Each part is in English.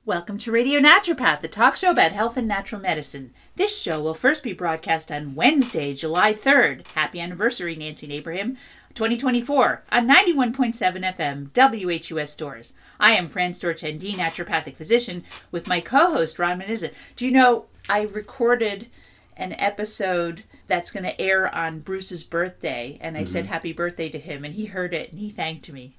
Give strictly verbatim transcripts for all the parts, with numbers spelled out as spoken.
Welcome to Radio Naturopath, the talk show about health and natural medicine. This show will first be broadcast on Wednesday, July third. Happy anniversary, Nancy and Abraham, twenty twenty-four, on ninety-one point seven F M, W H U S Stores. I am Fran Storch, N D, naturopathic physician, with my co-host, Ron Menizza. Do you know, I recorded an episode that's going to air on Bruce's birthday, and I mm-hmm. said happy birthday to him, and he heard it, and he thanked me.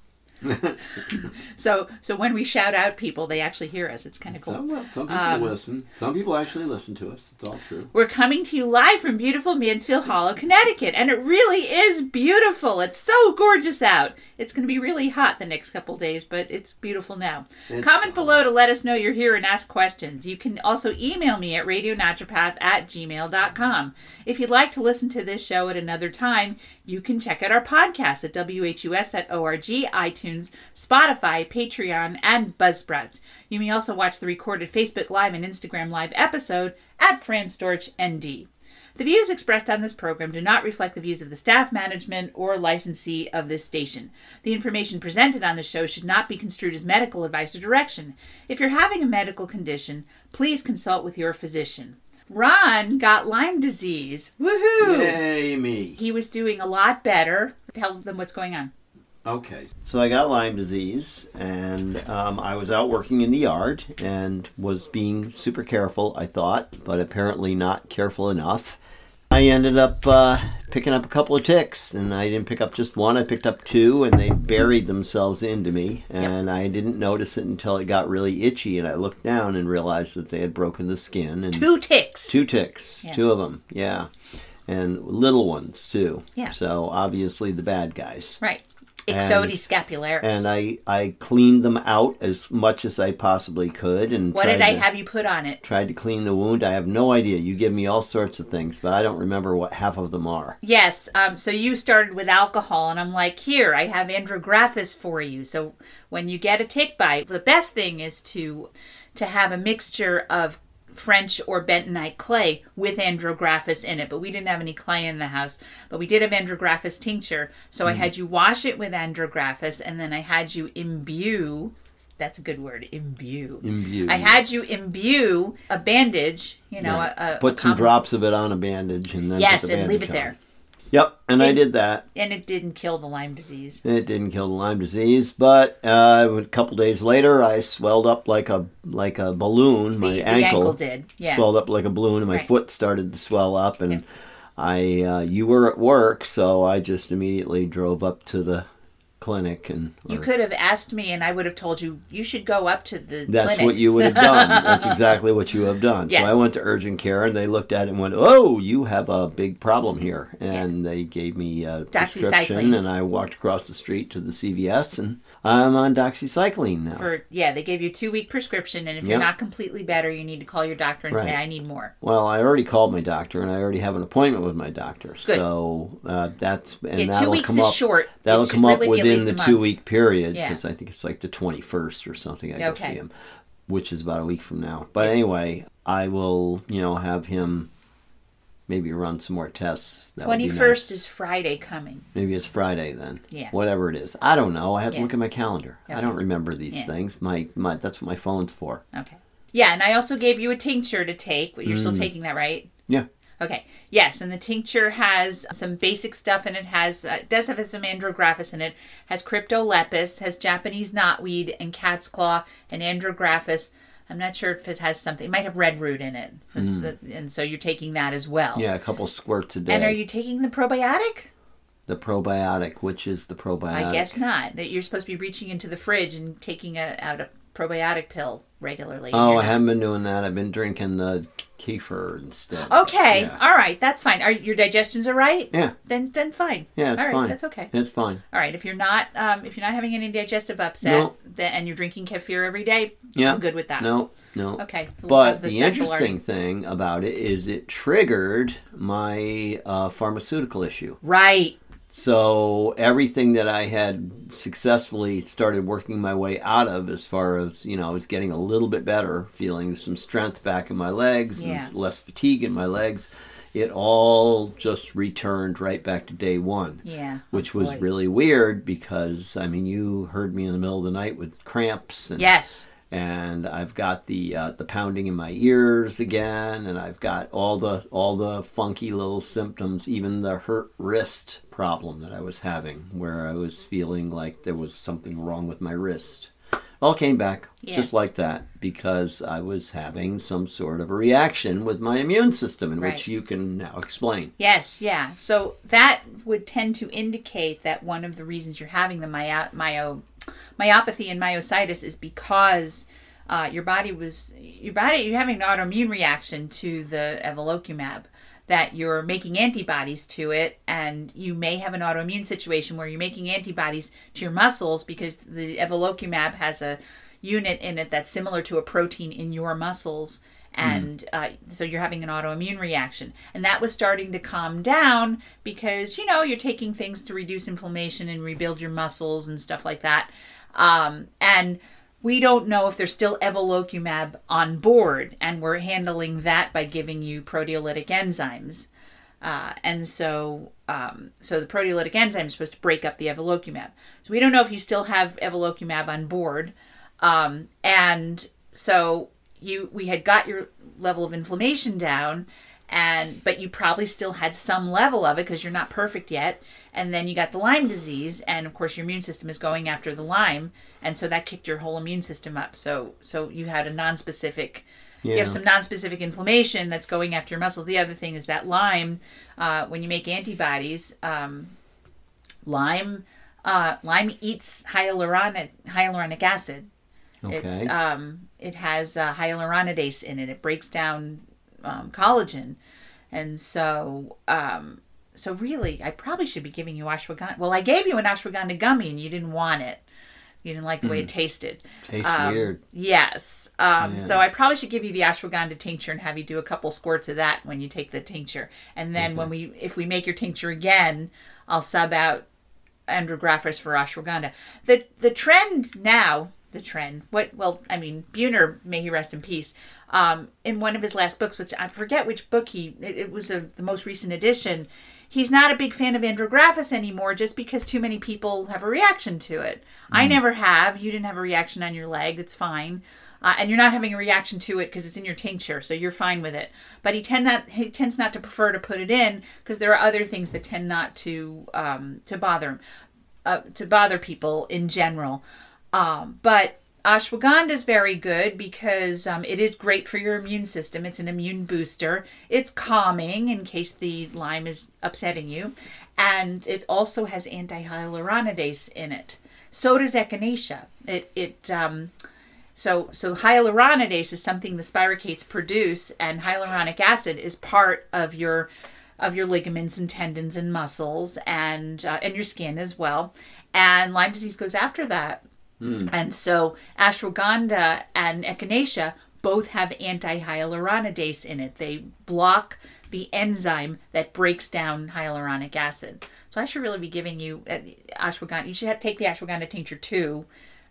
so so when we shout out people, they actually hear us. It's kind of cool. Some, well, some people um, listen. Some people actually listen to us. It's all true. We're coming to you live from beautiful Mansfield Hollow, Connecticut. And it really is beautiful. It's so gorgeous out. It's going to be really hot the next couple days, but it's beautiful now. It's, Comment below to let us know you're here and ask questions. You can also email me at radionaturopath at gmail dot com. If you'd like to listen to this show at another time, you can check out our podcast at W H U S dot org, iTunes, Spotify, Patreon, and Buzzsprouts. You may also watch the recorded Facebook Live and Instagram Live episode at Fran Storch N D. The views expressed on this program do not reflect the views of the staff, management, or licensee of this station. The information presented on the show should not be construed as medical advice or direction. If you're having a medical condition, please consult with your physician. Ron got Lyme disease. Woohoo! Yay, me. He was doing a lot better. Tell them what's going on. Okay. So I got Lyme disease, and um, I was out working in the yard and was being super careful, I thought, but apparently not careful enough. I ended up uh, picking up a couple of ticks, and I didn't pick up just one, I picked up two, and they buried themselves into me, and yep. I didn't notice it until it got really itchy, and I looked down and realized that they had broken the skin. And two ticks. Two ticks. Yeah. Two of them, yeah. And little ones, too. Yeah. So, obviously, the bad guys. Right. Ixodes scapularis. And I, I cleaned them out as much as I possibly could. And what did I have you put on it? Tried to clean the wound. I have no idea. You give me all sorts of things, but I don't remember what half of them are. Yes. Um. So you started with alcohol, and I'm like, here, I have andrographis for you. So when you get a tick bite, the best thing is to to have a mixture of French or bentonite clay with andrographis in it, but we didn't have any clay in the house, but we did have andrographis tincture, so mm. I had you wash it with andrographis, and then I had you imbue, that's a good word, imbue. Imbue. I had you imbue a bandage, you know, right. a, a Put a some com- drops of it on a bandage, and then yes, put the and bandage leave it on. there. Yep, and it, I did that. And it didn't kill the Lyme disease. It didn't kill the Lyme disease, but uh, a couple days later, I swelled up like a like a balloon. My the, the ankle, ankle did, yeah. Swelled up like a balloon, and my right. foot started to swell up. And yeah. I, uh, you were at work, so I just immediately drove up to the clinic. And you or, could have asked me, and I would have told you you should go up to the that's clinic. what you would have done. That's exactly what you have done. Yes. So I went to urgent care, and they looked at it and went, "Oh, you have a big problem here." And yeah. they gave me a prescription, and I walked across the street to the C V S, and I'm on doxycycline now. For yeah, they gave you a two-week prescription, and if yep. you're not completely better, you need to call your doctor and right. say, "I need more." Well, I already called my doctor, and I already have an appointment with my doctor. Good. So uh, that's and yeah, that'll two weeks come is up. short. That'll come really up within the two-week period, yeah. because I think it's like the twenty-first or something. I go okay. see him, which is about a week from now. But yes. anyway, I will, you know, have him maybe run some more tests. That twenty-first nice. Is Friday coming. Maybe it's Friday then. Yeah. Whatever it is, I don't know. I have to yeah. look at my calendar. Okay. I don't remember these yeah. things. My my that's what my phone's for. Okay. Yeah, and I also gave you a tincture to take. But you're mm. still taking that, right? Yeah. Okay. Yes, and the tincture has some basic stuff, and it has uh, it does have some andrographis in it. Has cryptolepis, has Japanese knotweed, and cat's claw, and andrographis. I'm not sure if it has something. It might have red root in it, mm. the, and so you're taking that as well. Yeah, a couple squirts a day. And are you taking the probiotic? The probiotic, which is the probiotic? I guess not. That you're supposed to be reaching into the fridge and taking a, out a probiotic pill regularly. Oh, I haven't been doing that. I've been drinking the kefir instead. Okay, yeah. all right, that's fine. Are your digestions all right? Yeah. Then then fine. Yeah, it's all right, fine. That's okay. It's fine. All right, if you're not um, if you're not having any digestive upset, no. then, and you're drinking kefir every day, yeah. I'm good with that. No, no. Okay. So but we'll the, the interesting thing about it is it triggered my uh, pharmaceutical issue. Right. So everything that I had successfully started working my way out of, as far as, you know, I was getting a little bit better, feeling some strength back in my legs, yeah. and less fatigue in my legs, it all just returned right back to day one. Yeah. Which oh, was boy. really weird because, I mean, you heard me in the middle of the night with cramps. And, yes. and I've got the uh, the pounding in my ears again, and I've got all the all the funky little symptoms, even the hurt wrist problem that I was having, where I was feeling like there was something wrong with my wrist. All came back Yeah. just like that because I was having some sort of a reaction with my immune system, in Right. which you can now explain. Yes, yeah. So that would tend to indicate that one of the reasons you're having the myo, myo myopathy and myositis is because uh, your body was your body you're having an autoimmune reaction to the evolocumab, that you're making antibodies to it, and you may have an autoimmune situation where you're making antibodies to your muscles because the evolocumab has a unit in it that's similar to a protein in your muscles, and uh, so you're having an autoimmune reaction. And that was starting to calm down because, you know, you're taking things to reduce inflammation and rebuild your muscles and stuff like that. Um, and we don't know if there's still evolocumab on board, and we're handling that by giving you proteolytic enzymes. Uh, and so um, so the proteolytic enzyme is supposed to break up the evolocumab. So we don't know if you still have evolocumab on board. Um, and so you we had got your level of inflammation down, and but you probably still had some level of it because you're not perfect yet. And then you got the Lyme disease, and of course your immune system is going after the Lyme, and so that kicked your whole immune system up. So so you had a non-specific, Yeah. you have some non-specific inflammation that's going after your muscles. The other thing is that Lyme, uh, when you make antibodies, um, Lyme uh, Lyme eats hyaluronic hyaluronic acid. Okay. It's um, it has uh, hyaluronidase in it. It breaks down um, collagen, and so um, so really, I probably should be giving you ashwagandha. Well, I gave you an ashwagandha gummy, and you didn't want it. You didn't like the way it tasted. Tastes Um, weird. Yes. Um, Yeah. So I probably should give you the ashwagandha tincture and have you do a couple squirts of that when you take the tincture. And then when we, if we make your tincture again, I'll sub out andrographis for ashwagandha. The the trend now, the trend, what, well, I mean, Buhner, may he rest in peace, um, in one of his last books, which I forget which book he, it, it was a, the most recent edition, he's not a big fan of andrographis anymore just because too many people have a reaction to it. I never have. You didn't have a reaction on your leg. It's fine. Uh, and you're not having a reaction to it because it's in your tincture, so you're fine with it. But he tend not he tends not to prefer to put it in because there are other things that tend not to um, to bother him, uh, to bother people in general. Um, but ashwagandha is very good because um, it is great for your immune system. It's an immune booster. It's calming in case the Lyme is upsetting you. And it also has anti-hyaluronidase in it. So does echinacea. It, it, um, so, so hyaluronidase is something the spirochetes produce, and hyaluronic acid is part of your, of your ligaments and tendons and muscles and, uh, and your skin as well. And Lyme disease goes after that. And so ashwagandha and echinacea both have anti-hyaluronidase in it. They block the enzyme that breaks down hyaluronic acid. So I should really be giving you uh, ashwagandha. You should have, take the ashwagandha tincture too,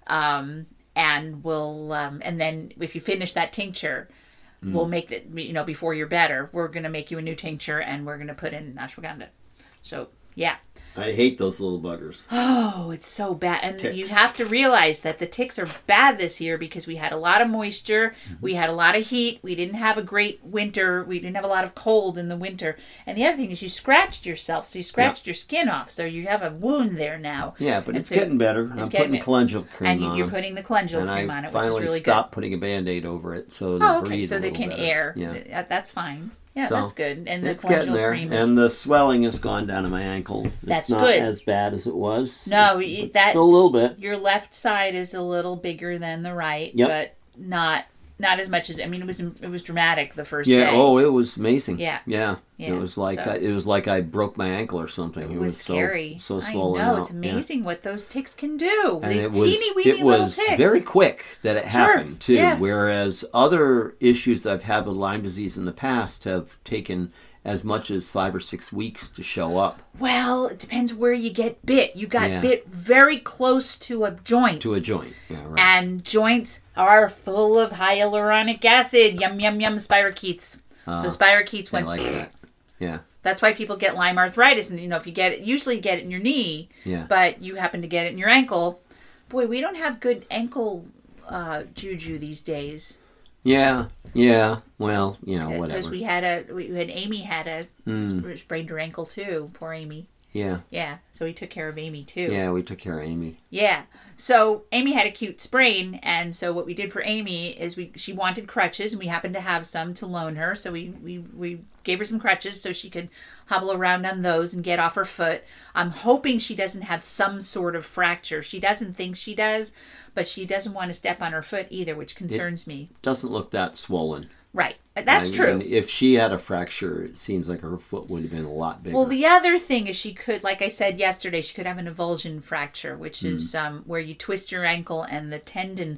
um, and we'll um, and then if you finish that tincture, mm. we'll make it. You know, before you're better, we're gonna make you a new tincture and we're gonna put in ashwagandha. So yeah. I hate those little buggers. Oh, it's so bad. And Ticks. you have to realize that the ticks are bad this year because we had a lot of moisture. Mm-hmm. We had a lot of heat. We didn't have a great winter. We didn't have a lot of cold in the winter. And the other thing is you scratched yourself. So you scratched yeah. your skin off. So you have a wound there now. Yeah, but and it's so getting better. it's I'm getting putting calendula cream and on. you're putting the calendula and cream I on it, which is finally really stopped good. putting a Band-Aid over it so Oh, it okay. breathe So a they little can better. air. Yeah. That's fine. Yeah, So, that's good. And the it's getting calendula there, cream is... and the swelling has gone down to my ankle. It's That's not good. as bad as it was. No, but it- that- still a little bit. Your left side is a little bigger than the right, Yep. but not not as much as I mean. It was it was dramatic the first Yeah. day. Oh, it was amazing. Yeah. Yeah. Yeah, It was like so- I, it was like I broke my ankle or something. It was so, scary. So I swollen know out. it's Yeah. amazing what those ticks can do. And These it was teeny weeny it little was ticks. very quick that it happened too. yeah. Whereas other issues I've had with Lyme disease in the past have taken as much as five or six weeks to show up Well, it depends where you get bit. You got Yeah. bit very close to a joint. to a joint. Yeah, right. And joints are full of hyaluronic acid. Yum, yum, yum, spirochetes. Uh, so spirochetes I went... like that. Yeah. That's why people get Lyme arthritis. And, you know, if you get it, usually you get it in your knee. Yeah. But you happen to get it in your ankle. Boy, we don't have good ankle uh, juju these days. Yeah, yeah. Well, you know, whatever. Because we had a, we had Amy had a Mm. sprained her ankle too. Poor Amy. Yeah. Yeah, so we took care of Amy too. Yeah, we took care of Amy. Yeah. So Amy had a cute sprain, and so what we did for Amy is we she wanted crutches, and we happened to have some to loan her. So we we, we gave her some crutches so she could hobble around on those and get off her foot. I'm hoping she doesn't have some sort of fracture. She doesn't think she does, but she doesn't want to step on her foot either, which concerns me. Doesn't look that swollen. Right. That's I true. mean, if she had a fracture, it seems like her foot would have been a lot bigger. Well, the other thing is she could, like I said yesterday, she could have an avulsion fracture, which Mm. is um, where you twist your ankle and the tendon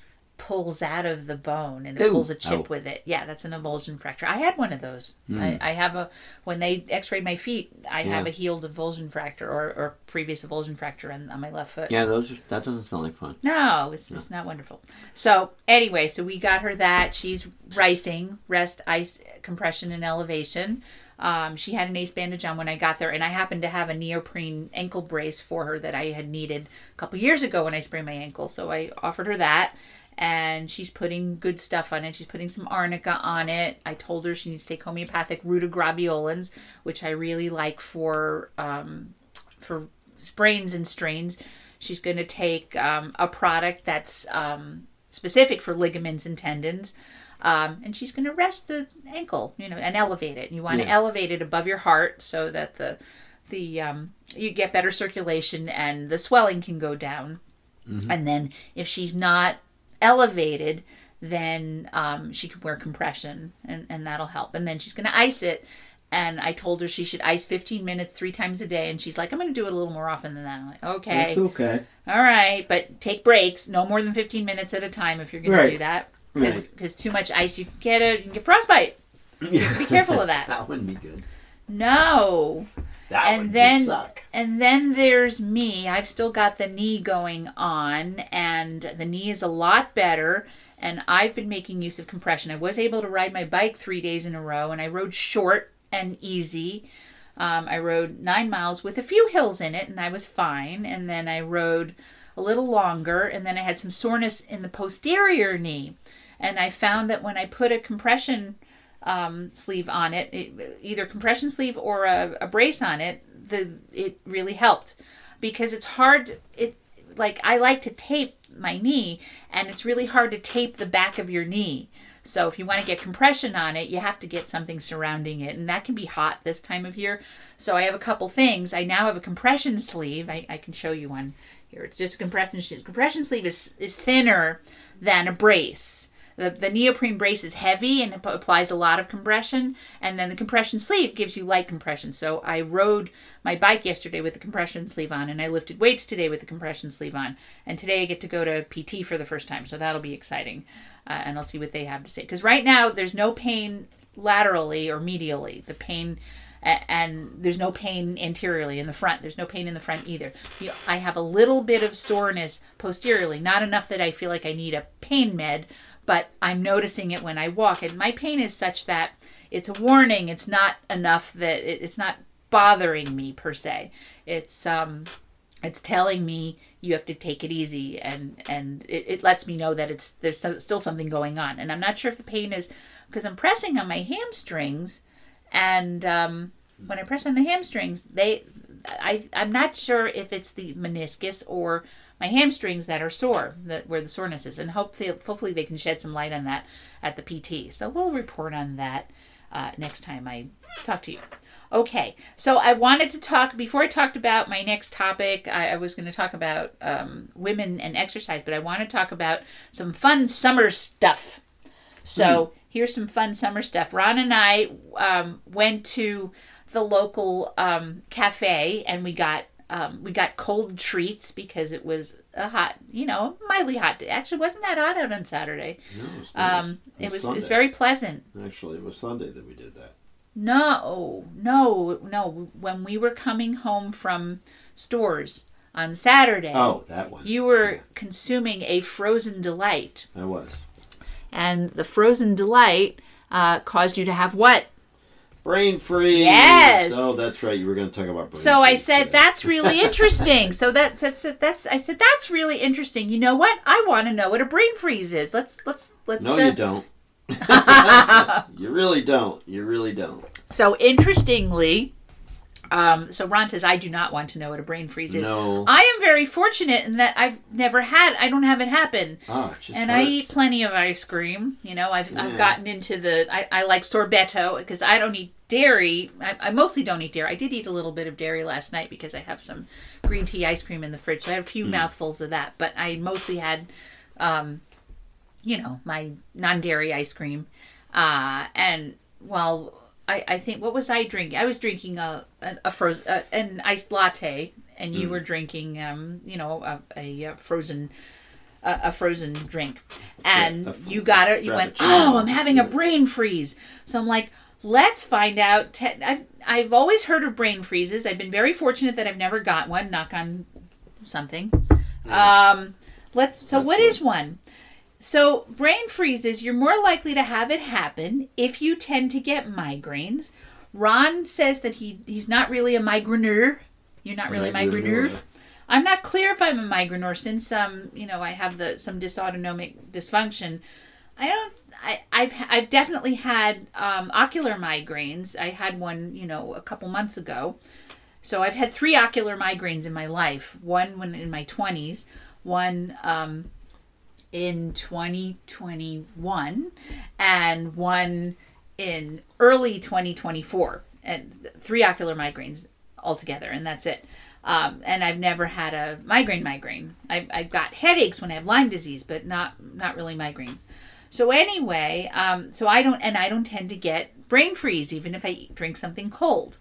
pulls out of the bone and it Ooh. pulls a chip Ow. with it. Yeah, that's an avulsion fracture. I had one of those. Mm. I, I have a, when they x-rayed my feet, I Yeah. have a healed avulsion fracture or, or previous avulsion fracture on, on my left foot. Yeah, those are, that doesn't sound like fun. No, it's, it's not wonderful. So anyway, so we got her that. She's ricing, rest, ice, compression, and elevation. Um, she had an ace bandage on when I got there, and I happened to have a neoprene ankle brace for her that I had needed a couple years ago when I sprained my ankle. So I offered her that, and she's putting good stuff on it. She's putting some arnica on it. I told her she needs to take homeopathic rutagraviolins, which I really like for um, for sprains and strains. She's going to take um, a product that's um, specific for ligaments and tendons. Um, and she's going to rest the ankle, you know, and elevate it. And you want Yeah. to elevate it above your heart so that the the um, you get better circulation and the swelling can go down. Mm-hmm. And then if she's not elevated, then um, she can wear compression, and, and that'll help. And then she's going to ice it. And I told her she should ice fifteen minutes three times a day. And she's like, I'm going to do it a little more often than that. I'm like, okay. That's okay. All right. But take breaks. No more than fifteen minutes at a time if you're going Right. to do that. Because Right. too much ice, you can get a you can get frostbite. Be careful of that. That wouldn't be good. No. That And would then- suck. And then there's me. I've still got the knee going on, and the knee is a lot better. And I've been making use of compression. I was able to ride my bike three days in a row, and I rode short and easy. Um, I rode nine miles with a few hills in it, and I was fine. And then I rode a little longer, and then I had some soreness in the posterior knee. And I found that when I put a compression um, sleeve on it, it, either compression sleeve or a, a brace on it, the it really helped. Because it's hard, it like I like to tape my knee, and it's really hard to tape the back of your knee. So if you want to get compression on it, you have to get something surrounding it, and that can be hot this time of year. So I have a couple things. I now have a compression sleeve. I, I can show you one here. It's just a compression sleeve. Compression sleeve is, is thinner than a brace. The, the neoprene brace is heavy and it applies a lot of compression, and then the compression sleeve gives you light compression. So I rode my bike yesterday with the compression sleeve on, and I lifted weights today with the compression sleeve on. And today I get to go to P T for the first time, so that'll be exciting. Uh, and I'll see what they have to say. Because right now there's no pain laterally or medially. The pain... And there's no pain anteriorly in the front. There's no pain in the front either. You know, I have a little bit of soreness posteriorly, not enough that I feel like I need a pain med, but I'm noticing it when I walk. And my pain is such that it's a warning. It's not enough that it, it's not bothering me per se. It's um, it's telling me you have to take it easy, and and it, it lets me know that it's there's so, still something going on. And I'm not sure if the pain is because I'm pressing on my hamstrings. And um, when I press on the hamstrings, they, I, I'm not sure if it's the meniscus or my hamstrings that are sore, that where the soreness is. And hopefully, hopefully they can shed some light on that at the P T. So we'll report on that uh, next time I talk to you. Okay, so I wanted to talk, before I talked about my next topic, I, I was going to talk about um, women and exercise, but I want to talk about some fun summer stuff. So... Mm. Here's some fun summer stuff. Ron and I um, went to the local um, cafe, and we got um, we got cold treats because it was a hot, you know, mildly hot day. Actually, wasn't that hot out on Saturday? No, it was, Um, it it was was it was Sunday. very pleasant. Actually, it was Sunday that we did that. No, no, no. When we were coming home from stores on Saturday, Oh, that was. you were yeah, consuming a frozen delight, I was. and the frozen delight uh, caused you to have what? Brain freeze. Yes. Oh, that's right. You were going to talk about brain So freeze I said, today. that's really interesting. So that's, that's, that's, I said, that's really interesting. You know what? I want to know what a brain freeze is. Let's, let's, let's. No, uh, you don't. You really don't. You really don't. So interestingly, um, so Ron says, I do not want to know what a brain freeze is. No. I am very fortunate in that I've never had, I don't have it happen. Ah, it just And hurts. I eat plenty of ice cream. You know, I've Yeah. I've gotten into the, I, I like sorbetto because I don't eat dairy. I, I mostly don't eat dairy. I did eat a little bit of dairy last night because I have some green tea ice cream in the fridge. So I had a few Mm. mouthfuls of that. But I mostly had, um, you know, my non-dairy ice cream. Uh, and, well... I, I think, what was I drinking? I was drinking a a, a frozen uh, an iced latte, and you Mm. were drinking, um, you know, a, a, a frozen a, a frozen drink, and a you got it. You went, Frappuccino. oh, I'm having a brain freeze. So I'm like, let's find out. Te- I've I've always heard of brain freezes. I've been very fortunate that I've never got one. Knock on something. Um, let's. So That's what good. is one? So brain freezes, you're more likely to have it happen if you tend to get migraines. Ron says that he he's not really a migraineur. You're not really a migraineur. Migraineur. I'm not clear if I'm a migraineur since um you know I have the some dysautonomic dysfunction. I don't. I, I've I've definitely had um, ocular migraines. I had one you know a couple months ago. So I've had three ocular migraines in my life. One when in my twenties. One. Um, in twenty twenty-one and one in early twenty twenty-four, and three ocular migraines altogether, and that's it. Um, and I've never had a migraine migraine. I've, I've got headaches when I have Lyme disease, but not not really migraines. So anyway, um, so I don't, and I don't tend to get brain freeze even if I eat, drink something cold.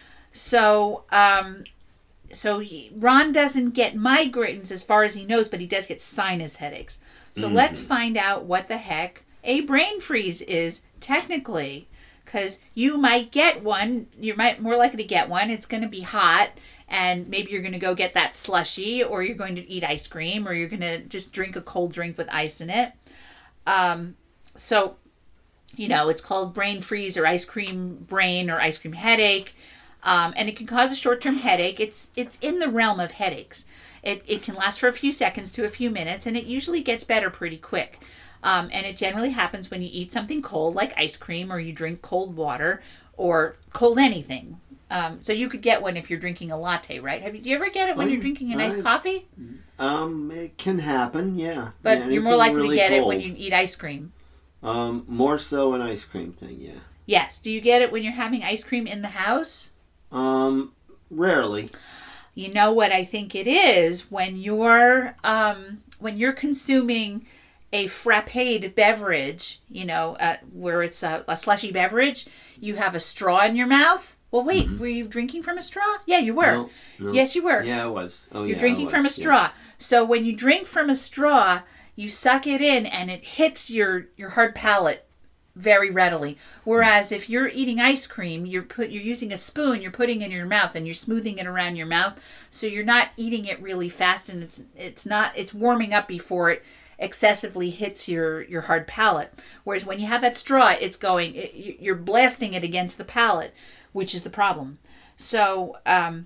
So um, so he, Ron doesn't get migraines as far as he knows, but he does get sinus headaches. So Mm-hmm. let's find out what the heck a brain freeze is technically, because you might get one. You're might more likely to get one. It's going to be hot, and maybe you're going to go get that slushie, or you're going to eat ice cream, or you're going to just drink a cold drink with ice in it. Um, so, you know, it's called brain freeze or ice cream brain or ice cream headache. Um, and it can cause a short-term headache. It's it's in the realm of headaches. It it can last for a few seconds to a few minutes, and it usually gets better pretty quick. Um, and it generally happens when you eat something cold, like ice cream, or you drink cold water, or cold anything. Um, so you could get one if you're drinking a latte, right? Have you, do you ever get it when Oh, you're drinking an iced I- coffee? Um, it can happen, yeah. But Yeah, you're more anything likely really to get it when cold. you eat ice cream. Um, more so an ice cream thing, yeah. Yes. Do you get it when you're having ice cream in the house? Um, rarely. You know what I think it is when you're um, when you're consuming a frappéd beverage, you know, uh, where it's a, a slushy beverage, you have a straw in your mouth. Well, wait, Mm-hmm. were you drinking from a straw? Yeah, you were. No, no. Yes, you were. Yeah, I was. Oh, You're yeah, drinking I from a was, yeah. straw. So when you drink from a straw, you suck it in and it hits your, your hard palate very readily. Whereas if you're eating ice cream, you're put you're using a spoon, you're putting it in your mouth and you're smoothing it around your mouth, so you're not eating it really fast, and it's it's not it's warming up before it excessively hits your your hard palate. Whereas when you have that straw, it's going it, you're blasting it against the palate, which is the problem. So um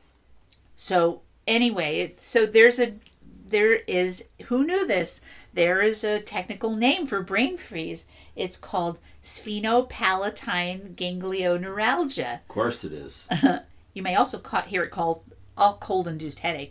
so anyway, it's, so there's a there is who knew this? There is a technical name for brain freeze. It's called sphenopalatine ganglioneuralgia. Of course it is. You may also ca- hear it called all cold-induced headache.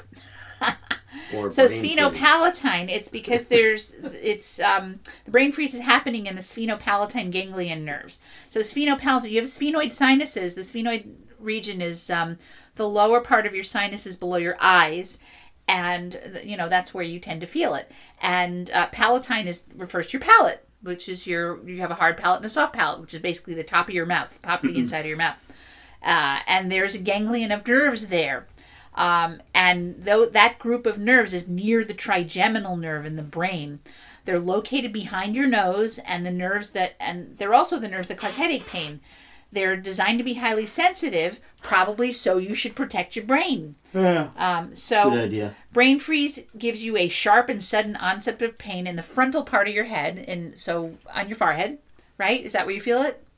Or So brain freeze. sphenopalatine, it's because there's it's um the brain freeze is happening in the sphenopalatine ganglion nerves. So sphenopalatine, you have sphenoid sinuses. The sphenoid region is um the lower part of your sinuses below your eyes. And, you know, that's where you tend to feel it. And uh, palatine is refers to your palate, which is your, you have a hard palate and a soft palate, which is basically the top of your mouth, top of the inside of your mouth. Uh, and there's a ganglion of nerves there. Um, and though that group of nerves is near the trigeminal nerve in the brain. They're located behind your nose, and the nerves that, and they're also the nerves that cause headache pain. They're designed to be highly sensitive, probably so you should protect your brain. Yeah. Um, so Good idea. brain freeze gives you a sharp and sudden onset of pain in the frontal part of your head, and so on your forehead, right? Is that where you feel it?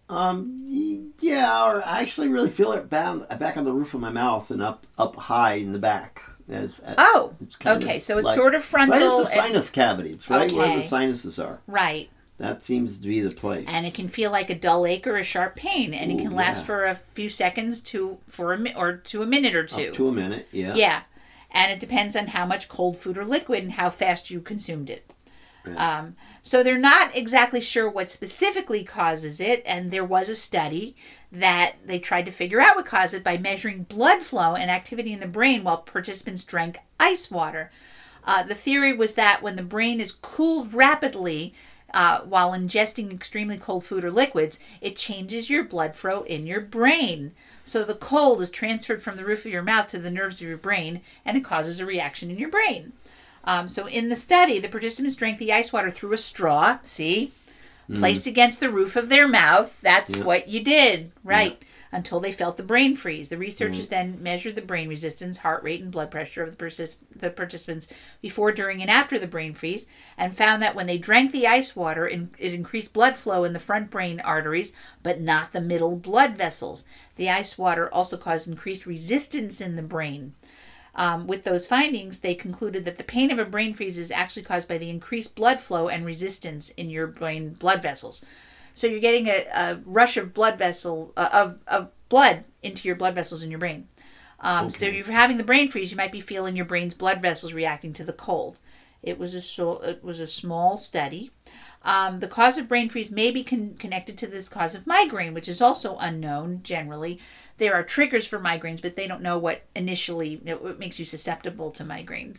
Um, y- yeah, or I actually really feel it back, back on the roof of my mouth and up up high in the back. As, as Oh, it's kind okay. of So it's like- sort of frontal. right at the and- sinus cavity. It's right where Okay. the sinuses are. right. That seems to be the place. And it can feel like a dull ache or a sharp pain, and it Ooh, can last yeah. for a few seconds to for a mi- or to a minute or two. Up to a minute, yeah. Yeah, and it depends on how much cold food or liquid and how fast you consumed it. Right. Um, so they're not exactly sure what specifically causes it, and there was a study that they tried to figure out what caused it by measuring blood flow and activity in the brain while participants drank ice water. Uh, the theory was that when the brain is cooled rapidly uh, while ingesting extremely cold food or liquids, it changes your blood flow in your brain. So the cold is transferred from the roof of your mouth to the nerves of your brain, and it causes a reaction in your brain. Um, so in the study, the participants drank the ice water through a straw, see, mm. placed against the roof of their mouth. That's Yeah. what you did, right? Yeah. Until they felt the brain freeze. The researchers Mm. then measured the brain resistance, heart rate, and blood pressure of the, persis- the participants before, during, and after the brain freeze, and found that when they drank the ice water, it increased blood flow in the front brain arteries, but not the middle blood vessels. The ice water also caused increased resistance in the brain. Um, with those findings, they concluded that the pain of a brain freeze is actually caused by the increased blood flow and resistance in your brain blood vessels. So you're getting a, a rush of blood vessel uh, of of blood into your blood vessels in your brain. Um, Okay. So if you're having the brain freeze, you might be feeling your brain's blood vessels reacting to the cold. It was a so it was a small study. Um, the cause of brain freeze may be con- connected to this cause of migraine, which is also unknown generally. There are triggers for migraines, but they don't know what initially what makes you susceptible to migraines.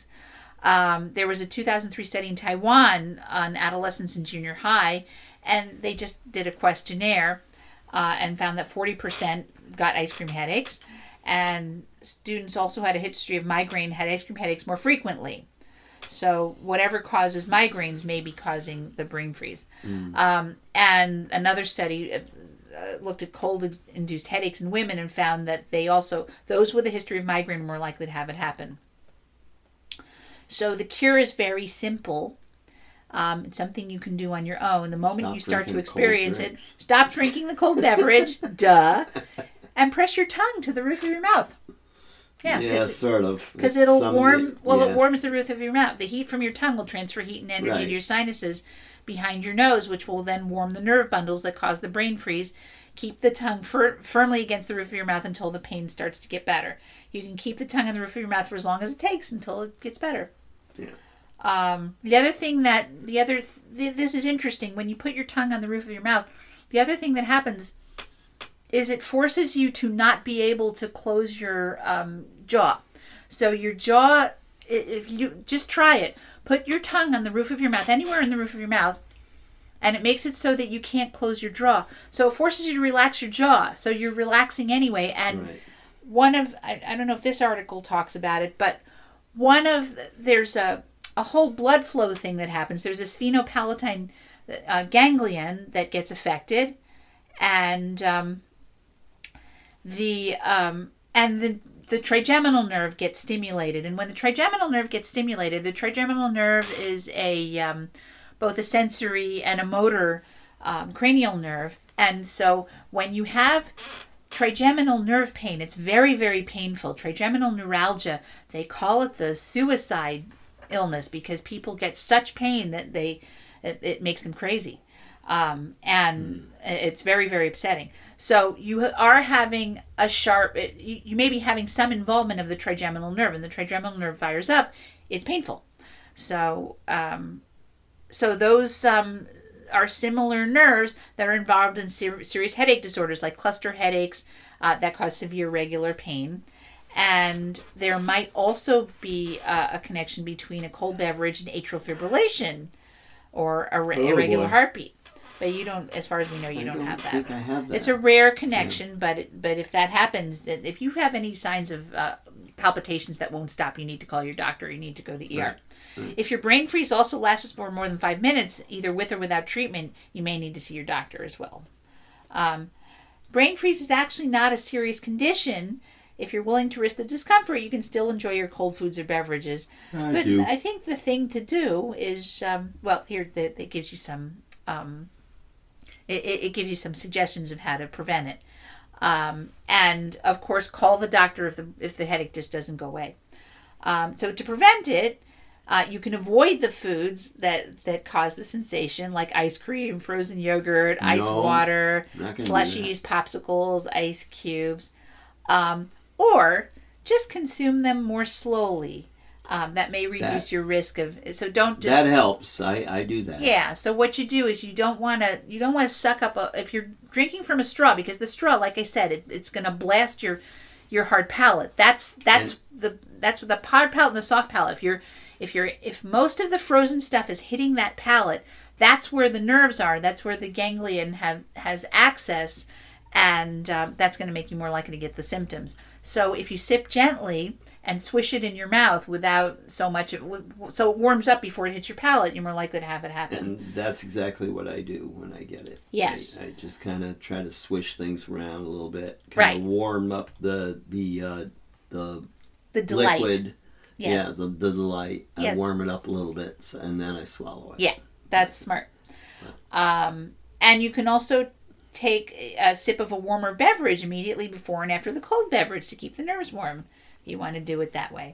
Um, there was a two thousand three study in Taiwan on adolescents in junior high, and they just did a questionnaire uh, and found that forty percent got ice cream headaches, and students also had a history of migraine, had ice cream headaches more frequently. So whatever causes migraines may be causing the brain freeze. Mm. Um, and another study uh, looked at cold-induced headaches in women and found that they also, those with a history of migraine were more likely to have it happen. So the cure is very simple. Um, it's something you can do on your own. The moment Stop you start to drinking experience cold it, drinks. stop drinking the cold beverage, duh, and press your tongue to the roof of your mouth. Yeah, Yeah, sort of. because it'll Some- warm, well, yeah. it warms the roof of your mouth. The heat from your tongue will transfer heat and energy Right. to your sinuses behind your nose, which will then warm the nerve bundles that cause the brain freeze. Keep the tongue fir- firmly against the roof of your mouth until the pain starts to get better. You can keep the tongue on the roof of your mouth for as long as it takes until it gets better. Yeah. Um, the other thing that, the other, th- this is interesting, when you put your tongue on the roof of your mouth, the other thing that happens is it forces you to not be able to close your um, jaw. So your jaw, if you just try it, put your tongue on the roof of your mouth, anywhere in the roof of your mouth, and it makes it so that you can't close your jaw. So it forces you to relax your jaw. So you're relaxing anyway. And Right. one of, I, I don't know if this article talks about it, but one of, there's a, a whole blood flow thing that happens. There's a sphenopalatine uh, ganglion that gets affected, and um, the um, and the the trigeminal nerve gets stimulated. And when the trigeminal nerve gets stimulated, the trigeminal nerve is a um, both a sensory and a motor um, cranial nerve. And so when you have trigeminal nerve pain, it's very, very painful. Trigeminal neuralgia, they call it the suicide illness because people get such pain that they it, it makes them crazy. Um, and mm. it's very, very upsetting. So you are having a sharp, it, you, you may be having some involvement of the trigeminal nerve, and the trigeminal nerve fires up. It's painful. So, um, so those um, are similar nerves that are involved in ser- serious headache disorders like cluster headaches uh, that cause severe regular pain. And there might also be uh, a connection between a cold beverage and atrial fibrillation or a re- Oh, irregular boy. heartbeat. But you don't, as far as we know, you I don't, don't have that. think I have that. It's a rare connection, yeah. but it, but if that happens, that if you have any signs of uh, palpitations that won't stop, you need to call your doctor. You need to go to the E R. Right. Right. If your brain freeze also lasts for more than five minutes, either with or without treatment, you may need to see your doctor as well. Um, brain freeze is actually not a serious condition. If you're willing to risk the discomfort, you can still enjoy your cold foods or beverages. I but do. I think the thing to do is, um, well, here that gives you some. Um, it, it, it gives you some suggestions of how to prevent it. Um, and of course, call the doctor if the if the headache just doesn't go away. Um, so to prevent it, uh, you can avoid the foods that, that cause the sensation, like ice cream, frozen yogurt, No, ice water, not gonna do slushies, popsicles, ice cubes, um, or just consume them more slowly. Um, that may reduce That- your risk of. So don't just. That helps. I, I do that. Yeah. So what you do is you don't want to you don't want to suck up a, if you're drinking from a straw, because the straw, like I said, it, it's going to blast your your hard palate. That's that's And- the that's the hard palate and the soft palate. If you're if you're if most of the frozen stuff is hitting that palate, that's where the nerves are. That's where the ganglion have has access, and um, that's going to make you more likely to get the symptoms. So if you sip gently and swish it in your mouth without so much, of, so it warms up before it hits your palate, you're more likely to have it happen. And that's exactly what I do when I get it. Yes. I, I just kind of try to swish things around a little bit. Kind Right. of warm up the the uh, the The delight. liquid. Yes. Yeah, the, the delight. I Yes. warm it up a little bit, so, and then I swallow it. Yeah, that's smart. Um, and you can also take a sip of a warmer beverage immediately before and after the cold beverage to keep the nerves warm. If you want to do it that way.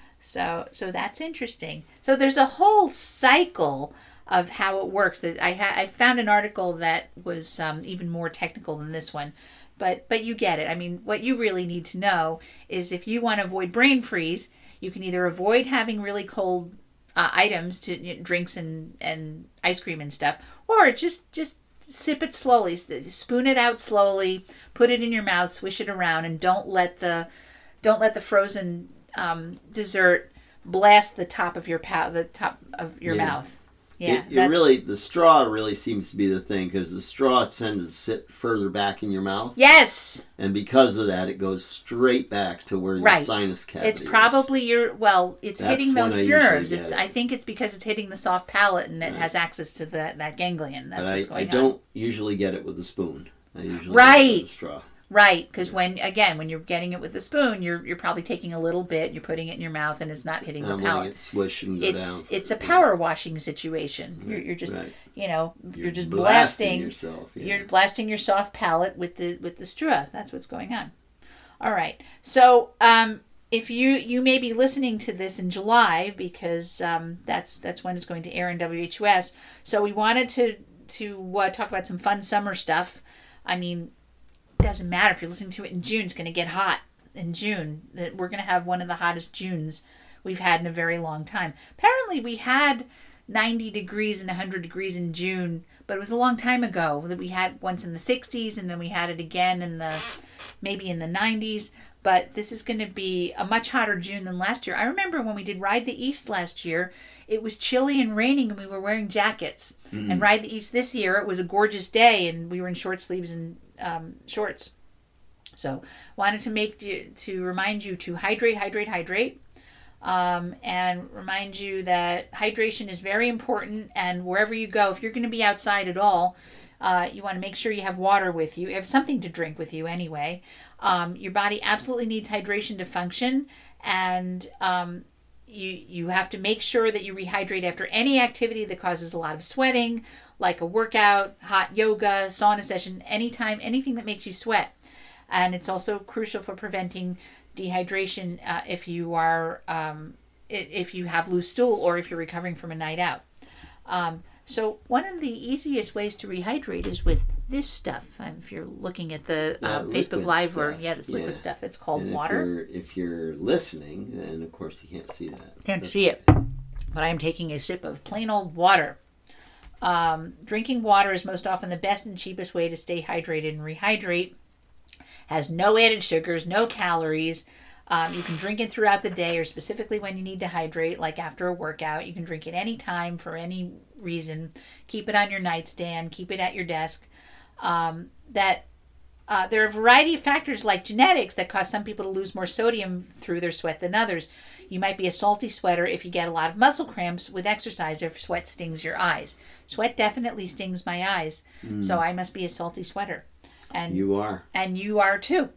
So, so that's interesting. So there's a whole cycle of how it works. That I ha- I found an article that was um, even more technical than this one, but but you get it. I mean, what you really need to know is if you want to avoid brain freeze, you can either avoid having really cold uh, items to you know, drinks and, and ice cream and stuff, or just just sip it slowly, spoon it out slowly, put it in your mouth, swish it around, and don't let the don't let the frozen um, dessert blast the top of your pa- the top of your Yeah. mouth. Yeah, It, it really, the straw really seems to be the thing, because the straw tends to sit further back in your mouth. Yes. And because of that, it goes straight back to where your Right. sinus cavity It's is. probably your well. It's That's hitting when those I usually nerves. get It's. it. I think it's because it's hitting the soft palate and it Right. has access to that that ganglion. That's But what's I, going I don't on. usually get it with a spoon. I usually Right. get it with a straw. Right, because when again when you're getting it with the spoon, you're you're probably taking a little bit, you're putting it in your mouth, and it's not hitting the I'm letting palate. it swish and go It's down. it's a power washing situation. You're you're just Right. you know you're, You're just blasting blasting, yourself, yeah. You're blasting your soft palate with the with the straw. That's what's going on. All right. So um, if you you may be listening to this in July because um, that's that's when it's going to air in W H U S. So we wanted to to uh, talk about some fun summer stuff. I mean, it doesn't matter if you're listening to it in June. It's going to get hot in June. That we're going to have one of the hottest Junes we've had in a very long time. Apparently, we had ninety degrees and one hundred degrees in June, but it was a long time ago. That we had once in the sixties, and then we had it again in the maybe in the nineties. But this is going to be a much hotter June than last year. I remember when we did Ride the East last year, it was chilly and raining, and we were wearing jackets. Mm-hmm. And Ride the East this year, it was a gorgeous day, and we were in short sleeves and um, shorts. So wanted to make you, to remind you to hydrate, hydrate, hydrate. Um, and remind you that hydration is very important, and wherever you go, if you're going to be outside at all, uh, you want to make sure you have water with you. You have something to drink with you anyway. Um, your body absolutely needs hydration to function, and um, you you have to make sure that you rehydrate after any activity that causes a lot of sweating, like a workout, hot yoga, sauna session, anytime, anything that makes you sweat. And it's also crucial for preventing dehydration uh, if you are um, if you have loose stool or if you're recovering from a night out. Um, so one of the easiest ways to rehydrate is with this stuff. Um, if you're looking at the Yeah, uh, Facebook liquid Live, or stuff. yeah, this liquid Yeah. stuff, it's called And if water. you're, if you're listening, then of course you can't see that. Can't But- see it, but I am taking a sip of plain old water. Um, drinking water is most often the best and cheapest way to stay hydrated and rehydrate. Has no added sugars, no calories. Um, you can drink it throughout the day or specifically when you need to hydrate, like after a workout. You can drink it any time for any reason. Keep it on your nightstand. Keep it at your desk. Um, that uh, there are a variety of factors like genetics that cause some people to lose more sodium through their sweat than others. You might be a salty sweater if you get a lot of muscle cramps with exercise, or if sweat stings your eyes. Sweat definitely stings my eyes, Mm. so I must be a salty sweater. And You are. and you are too.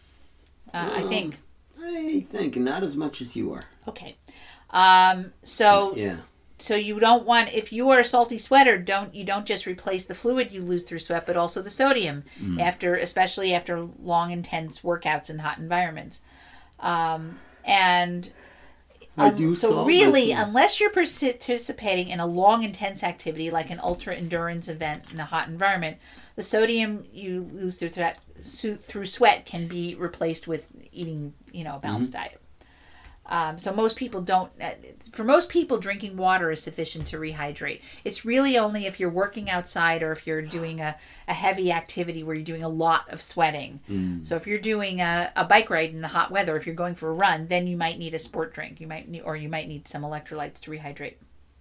Uh, I Well, think. I think not as much as you are. Okay. Um, so Yeah. so you don't want, if you are a salty sweater, don't you don't just replace the fluid you lose through sweat, but also the sodium mm. after, especially after long, intense workouts in hot environments. Um, and um, so really, unless you're participating in a long, intense activity like an ultra endurance event in a hot environment, the sodium you lose through sweat, through sweat can be replaced with eating, you know, a balanced mm-hmm. diet. Um, so most people don't, uh, for most people, drinking water is sufficient to rehydrate. It's really only if you're working outside or if you're doing a, a heavy activity where you're doing a lot of sweating. Mm. So if you're doing a, a bike ride in the hot weather, if you're going for a run, then you might need a sport drink. You might need, or you might need some electrolytes to rehydrate.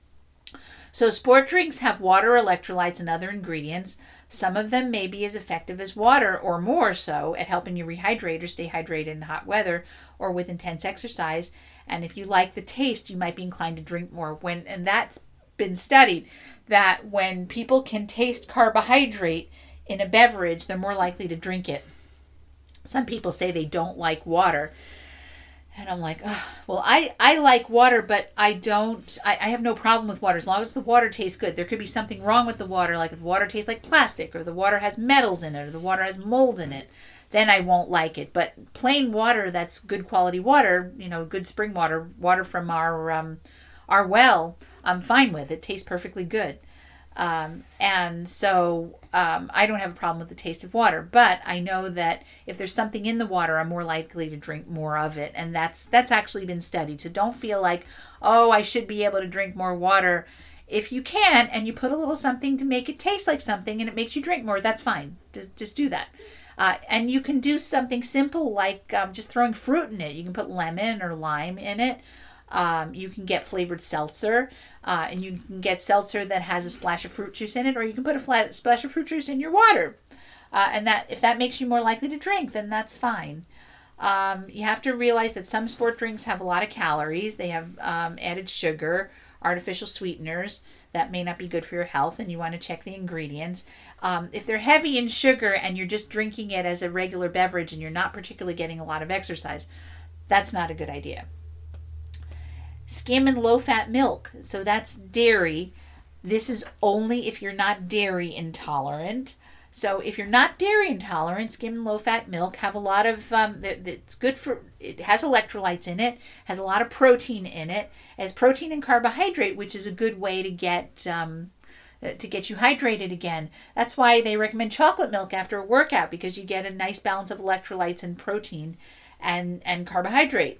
So sport drinks have water, electrolytes, and other ingredients. Some of them may be as effective as water or more so at helping you rehydrate or stay hydrated in hot weather or with intense exercise. And if you like the taste, you might be inclined to drink more. When and that's been studied that when people can taste carbohydrate in a beverage, they're more likely to drink it. Some people say they don't like water. And I'm like, oh, well, I, I like water, but I don't, I, I have no problem with water as long as the water tastes good. There could be something wrong with the water, like if the water tastes like plastic, or the water has metals in it, or the water has mold in it, then I won't like it. But plain water that's good quality water, you know, good spring water, water from our um, our well, I'm fine with. It tastes perfectly good. Um, and so um, I don't have a problem with the taste of water, but I know that if there's something in the water, I'm more likely to drink more of it. And that's that's actually been studied. So don't feel like, oh, I should be able to drink more water. If you can, and you put a little something to make it taste like something and it makes you drink more, that's fine. Just, just do that. Uh, and you can do something simple like um, just throwing fruit in it. You can put lemon or lime in it. Um, you can get flavored seltzer, uh, and you can get seltzer that has a splash of fruit juice in it, or you can put a flat splash of fruit juice in your water. Uh, and that if that makes you more likely to drink, then that's fine. Um, you have to realize that some sport drinks have a lot of calories. They have um, added sugar, artificial sweeteners that may not be good for your health, and you want to check the ingredients. Um, if they're heavy in sugar and you're just drinking it as a regular beverage and you're not particularly getting a lot of exercise, that's not a good idea. Skim and low-fat milk. So that's dairy. This is only if you're not dairy intolerant. So if you're not dairy intolerant, skim and low-fat milk have a lot of, um, it's good for, it has electrolytes in it, has a lot of protein in it, has protein and carbohydrate, which is a good way to get, um, to get you hydrated again. That's why they recommend chocolate milk after a workout, because you get a nice balance of electrolytes and protein and, and carbohydrate.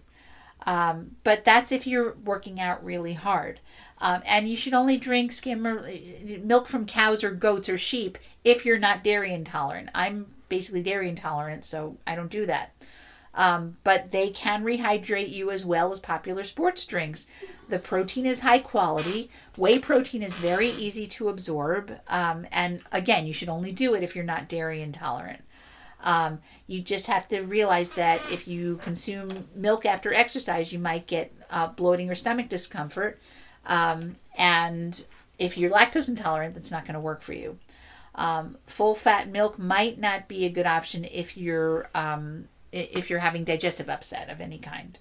Um, but that's if you're working out really hard. Um, and you should only drink skim or milk from cows or goats or sheep if you're not dairy intolerant. I'm basically dairy intolerant, so I don't do that. Um, but they can rehydrate you as well as popular sports drinks. The protein is high quality. Whey protein is very easy to absorb. Um, and again, you should only do it if you're not dairy intolerant. Um, you just have to realize that if you consume milk after exercise, you might get uh, bloating or stomach discomfort. Um, and if you're lactose intolerant, that's not going to work for you. Um, full fat milk might not be a good option if you're um, if you're having digestive upset of any kind.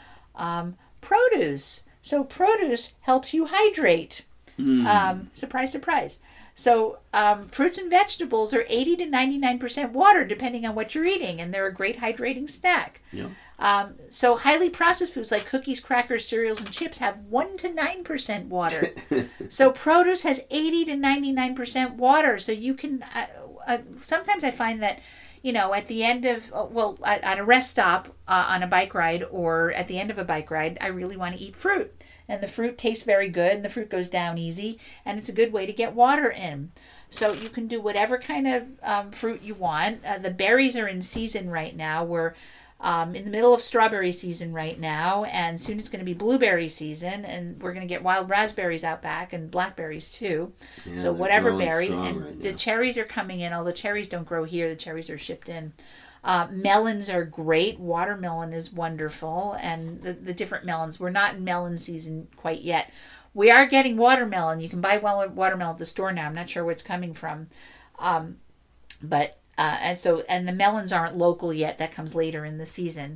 Um, produce. So produce helps you hydrate. Mm. Um, surprise, surprise. So um, fruits and vegetables are eighty to ninety-nine percent water, depending on what you're eating, and they're a great hydrating snack. Yeah. Um, so highly processed foods like cookies, crackers, cereals, and chips have one to nine percent water. So produce has eighty to ninety-nine percent water. So you can, uh, uh, sometimes I find that, you know, at the end of, uh, well, at, at a rest stop uh, on a bike ride or at the end of a bike ride, I really want to eat fruit. And the fruit tastes very good, and the fruit goes down easy, and it's a good way to get water in. So you can do whatever kind of um, fruit you want. Uh, the berries are in season right now. We're um, in the middle of strawberry season right now, and soon it's going to be blueberry season, and we're going to get wild raspberries out back and blackberries too. Yeah, so whatever berry, and right the cherries are coming in. Although cherries don't grow here, the cherries are shipped in. Uh, melons are great. Watermelon is wonderful. And the, the different melons. We're not in melon season quite yet. We are getting watermelon. You can buy watermelon at the store now. I'm not sure where it's coming from. Um, but, uh, and so, and the melons aren't local yet. That comes later in the season.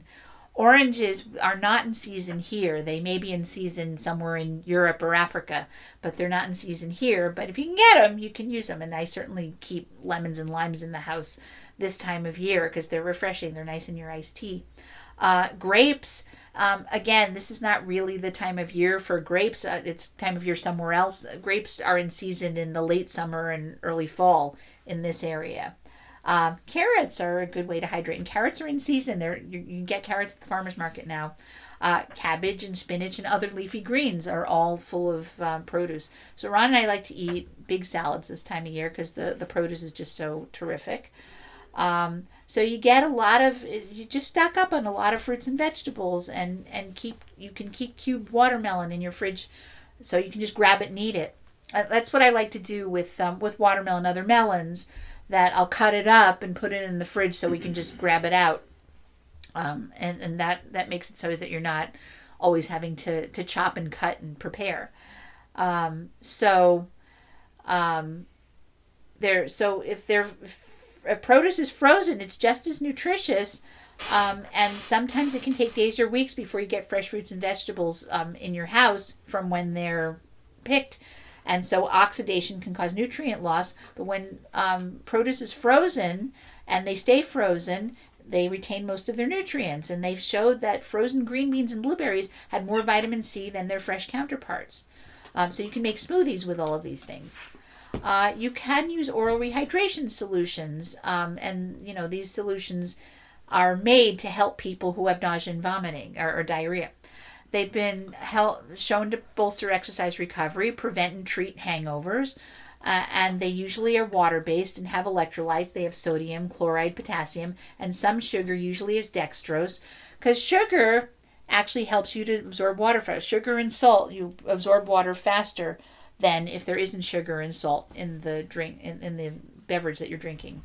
Oranges are not in season here. They may be in season somewhere in Europe or Africa, but they're not in season here. But if you can get them, you can use them. And I certainly keep lemons and limes in the house this time of year because they're refreshing. They're nice in your iced tea. Uh, grapes, um, again, this is not really the time of year for grapes. Uh, it's time of year somewhere else. Grapes are in season in the late summer and early fall in this area. Um, carrots are a good way to hydrate, and carrots are in season. There, you, you can get carrots at the farmer's market now. Uh, cabbage and spinach and other leafy greens are all full of um, produce. So Ron and I like to eat big salads this time of year because the, the produce is just so terrific. Um, so you get a lot of, you just stock up on a lot of fruits and vegetables, and, and keep, you can keep cubed watermelon in your fridge so you can just grab it and eat it. Uh, that's what I like to do with, um, with watermelon and other melons, that I'll cut it up and put it in the fridge so we can just grab it out. Um, and, and that, that makes it so that you're not always having to, to chop and cut and prepare. Um, so, um, there, so if they're, if produce is frozen, it's just as nutritious. Um, and sometimes it can take days or weeks before you get fresh fruits and vegetables, um, in your house from when they're picked. And so oxidation can cause nutrient loss. But when um, produce is frozen and they stay frozen, they retain most of their nutrients. And they've showed that frozen green beans and blueberries had more vitamin C than their fresh counterparts. Um, so you can make smoothies with all of these things. Uh, you can use oral rehydration solutions. Um, and, you know, these solutions are made to help people who have nausea and vomiting or, or diarrhea. They've been held, shown to bolster exercise recovery, prevent and treat hangovers, uh, and they usually are water-based and have electrolytes. They have sodium, chloride, potassium, and some sugar, usually is dextrose, because sugar actually helps you to absorb water faster. Sugar and salt, you absorb water faster than if there isn't sugar and salt in the drink in, in the beverage that you're drinking.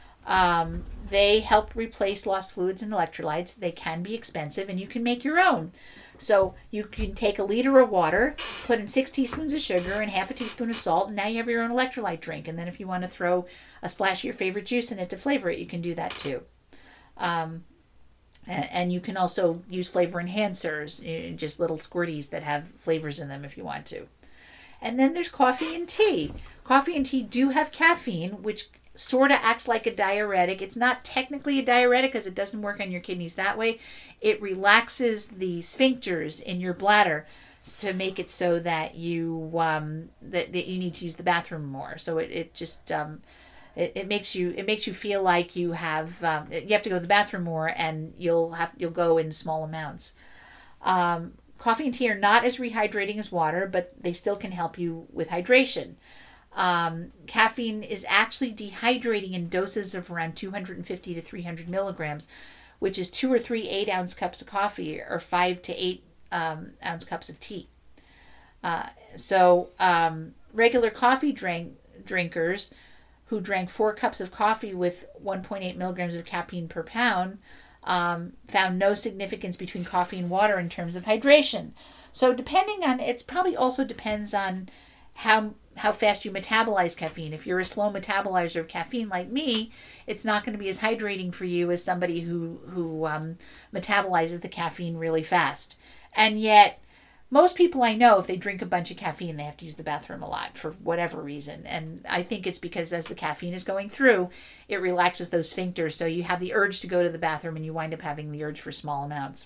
Um, they help replace lost fluids and electrolytes. They can be expensive, and you can make your own. So you can take a liter of water, put in six teaspoons of sugar and half a teaspoon of salt, and now you have your own electrolyte drink. And then if you want to throw a splash of your favorite juice in it to flavor it, you can do that too. Um, and, and you can also use flavor enhancers, you know, just little squirties that have flavors in them if you want to. And then there's coffee and tea. Coffee and tea do have caffeine, which sort of acts like a diuretic. It's not technically a diuretic because it doesn't work on your kidneys that way. It relaxes the sphincters in your bladder to make it so that you um, that, that you need to use the bathroom more. So it, it just um, it, it makes you it makes you feel like you have um, you have to go to the bathroom more, and you'll have you'll go in small amounts. Um, coffee and tea are not as rehydrating as water, but they still can help you with hydration. Um, caffeine is actually dehydrating in doses of around two hundred fifty to three hundred milligrams, which is two or three eight ounce cups of coffee or five to eight um, ounce cups of tea. Uh, so um, regular coffee drink drinkers who drank four cups of coffee with one point eight milligrams of caffeine per pound um, found no significance between coffee and water in terms of hydration. So depending on, it's probably also depends on how how fast you metabolize caffeine. If you're a slow metabolizer of caffeine like me, it's not going to be as hydrating for you as somebody who, who um, metabolizes the caffeine really fast. And yet, most people I know, if they drink a bunch of caffeine, they have to use the bathroom a lot for whatever reason. And I think it's because as the caffeine is going through, it relaxes those sphincters, so you have the urge to go to the bathroom and you wind up having the urge for small amounts.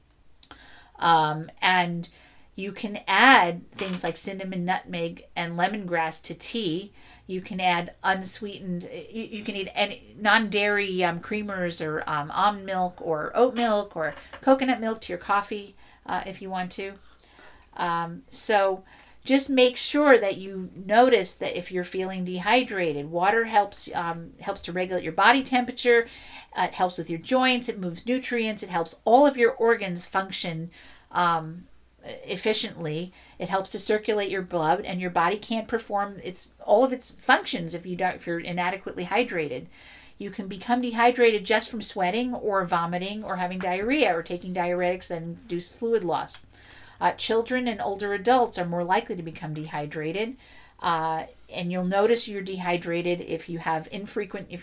Um, and you can add things like cinnamon, nutmeg, and lemongrass to tea. You can add unsweetened, you, you can eat any non-dairy um, creamers or um, almond milk or oat milk or coconut milk to your coffee uh, if you want to. Um, so just make sure that you notice that if you're feeling dehydrated, water helps um, helps to regulate your body temperature. Uh, it helps with your joints. It moves nutrients. It helps all of your organs function um, efficiently. It helps to circulate your blood, and your body can't perform its all of its functions if you don't if you're inadequately hydrated. You can become dehydrated just from sweating or vomiting or having diarrhea or taking diuretics that induce fluid loss. Uh, children and older adults are more likely to become dehydrated, uh, and you'll notice you're dehydrated if you have infrequent, if you're not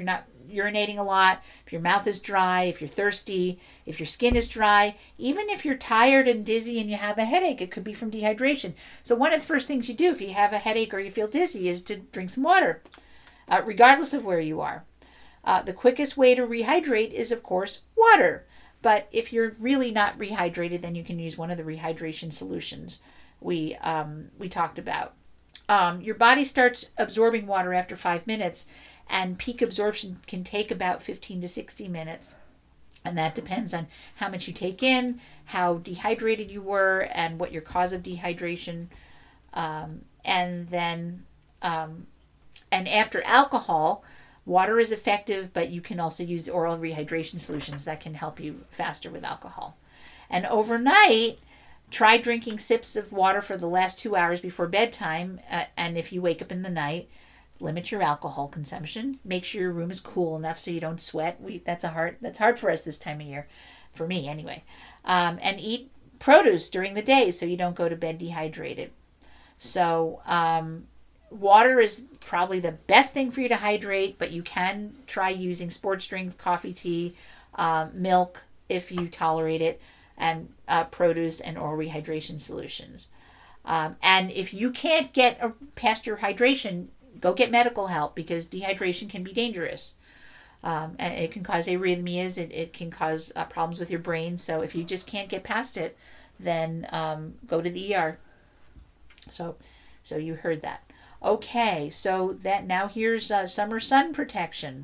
urinating a lot, if your mouth is dry, if you're thirsty, if your skin is dry, even if you're tired and dizzy and you have a headache, it could be from dehydration. So one of the first things you do if you have a headache or you feel dizzy is to drink some water, uh, regardless of where you are. Uh, the quickest way to rehydrate is, of course, water. But if you're really not rehydrated, then you can use one of the rehydration solutions we um, we talked about. Um, your body starts absorbing water after five minutes, and peak absorption can take about fifteen to sixty minutes. And that depends on how much you take in, how dehydrated you were, and what your cause of dehydration. Um, and then, um, and after alcohol, water is effective, but you can also use oral rehydration solutions that can help you faster with alcohol. And overnight, try drinking sips of water for the last two hours before bedtime. Uh, and if you wake up in the night, limit your alcohol consumption. Make sure your room is cool enough so you don't sweat. We that's a hard that's hard for us this time of year, for me anyway. Um, and eat produce during the day so you don't go to bed dehydrated. So um, water is probably the best thing for you to hydrate, but you can try using sports drinks, coffee, tea, uh, milk if you tolerate it, and uh, produce and oral rehydration solutions. Um, and if you can't get a, past your hydration, go get medical help, because dehydration can be dangerous. Um, and it can cause arrhythmias. It, it can cause uh, problems with your brain. So if you just can't get past it, then um, go to the E R. So, so you heard that. Okay, so that now here's uh, summer sun protection.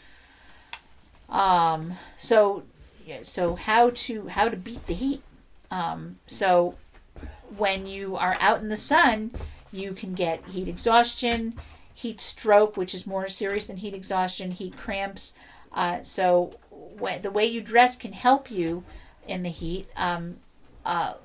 Um, so, so how to how to beat the heat. Um, so when you are out in the sun, you can get heat exhaustion, heat stroke, which is more serious than heat exhaustion, heat cramps. Uh, so when, the way you dress can help you in the heat. Um, uh,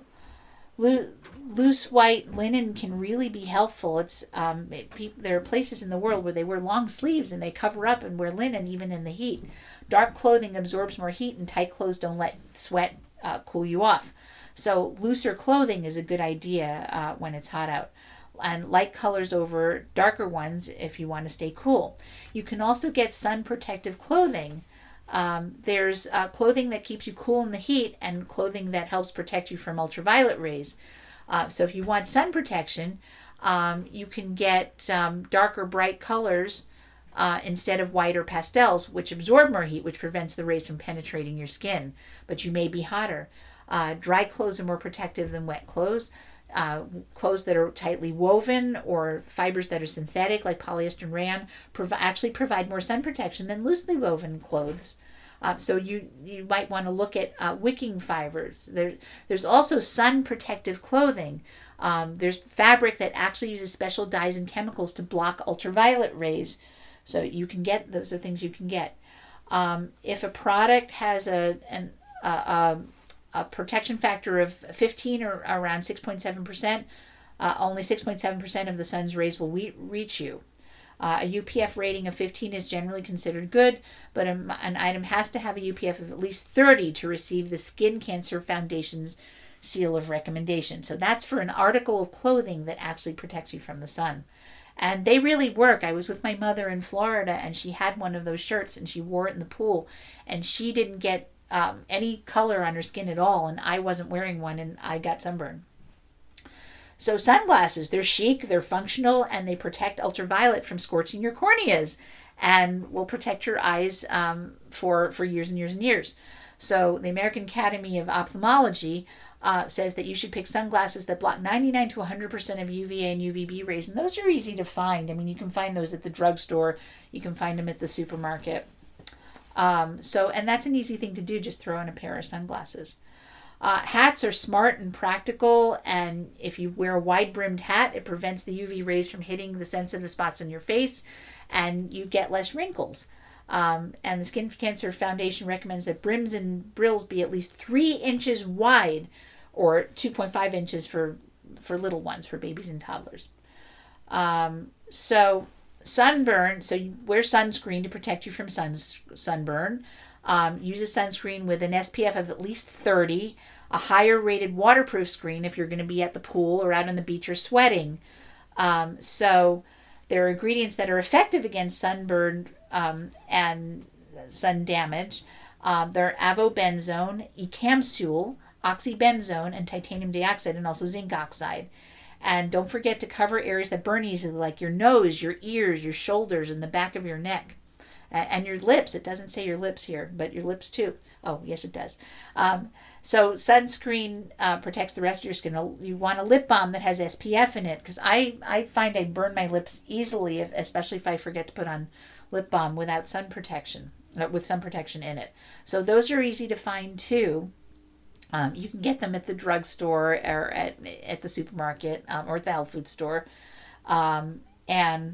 lo- loose white linen can really be helpful. It's um, it, pe- there are places in the world where they wear long sleeves and they cover up and wear linen even in the heat. Dark clothing absorbs more heat, and tight clothes don't let sweat uh, cool you off. So looser clothing is a good idea uh, when it's hot out. And light colors over darker ones if you want to stay cool. You can also get sun protective clothing. Um, there's uh, clothing that keeps you cool in the heat and clothing that helps protect you from ultraviolet rays. Uh, so if you want sun protection, um, you can get um, darker bright colors uh, instead of white or pastels, which absorb more heat, which prevents the rays from penetrating your skin. But you may be hotter. Uh, dry clothes are more protective than wet clothes. Uh, clothes that are tightly woven or fibers that are synthetic like polyester and rayon prov- actually provide more sun protection than loosely woven clothes. Uh, so you you might want to look at uh, wicking fibers. There, there's also sun protective clothing. Um, there's fabric that actually uses special dyes and chemicals to block ultraviolet rays. So you can get, those are things you can get. Um, if a product has a an a, a a protection factor of fifteen or around six point seven percent, uh, only six point seven percent of the sun's rays will we- reach you. Uh, a U P F rating of fifteen is generally considered good, but a, an item has to have a U P F of at least thirty to receive the Skin Cancer Foundation's seal of recommendation. So that's for an article of clothing that actually protects you from the sun. And they really work. I was with my mother in Florida, and she had one of those shirts, and she wore it in the pool, and she didn't get Um, any color on her skin at all, and I wasn't wearing one, and I got sunburn. So sunglasses, they're chic, they're functional, and they protect ultraviolet from scorching your corneas, and will protect your eyes um, for, for years and years and years. So the American Academy of Ophthalmology uh, says that you should pick sunglasses that block ninety-nine to one hundred percent of U V A and U V B rays, and those are easy to find. I mean, you can find those at the drugstore, you can find them at the supermarket. Um, so, and that's an easy thing to do, just throw in a pair of sunglasses. Uh, hats are smart and practical, and if you wear a wide-brimmed hat, it prevents the U V rays from hitting the sensitive spots on your face, and you get less wrinkles. Um, and the Skin Cancer Foundation recommends that brims and brills be at least three inches wide, or two point five inches for, for little ones, for babies and toddlers. Um, so... Sunburn, so you wear sunscreen to protect you from sun, sunburn. Um, use a sunscreen with an S P F of at least thirty, a higher rated waterproof screen if you're going to be at the pool or out on the beach or sweating. Um, so there are ingredients that are effective against sunburn um, and sun damage. Um, they're avobenzone, ecamsul, oxybenzone, and titanium dioxide, and also zinc oxide. And don't forget to cover areas that burn easily, like your nose, your ears, your shoulders, and the back of your neck. And your lips. It doesn't say your lips here, but your lips too. Oh, yes, it does. Um, so sunscreen uh, protects the rest of your skin. You want a lip balm that has S P F in it, because I, I find I burn my lips easily, if, especially if I forget to put on lip balm without sun protection, uh, with sun protection in it. So those are easy to find too. Um, you can get them at the drugstore or at at the supermarket um, or at the health food store, um, and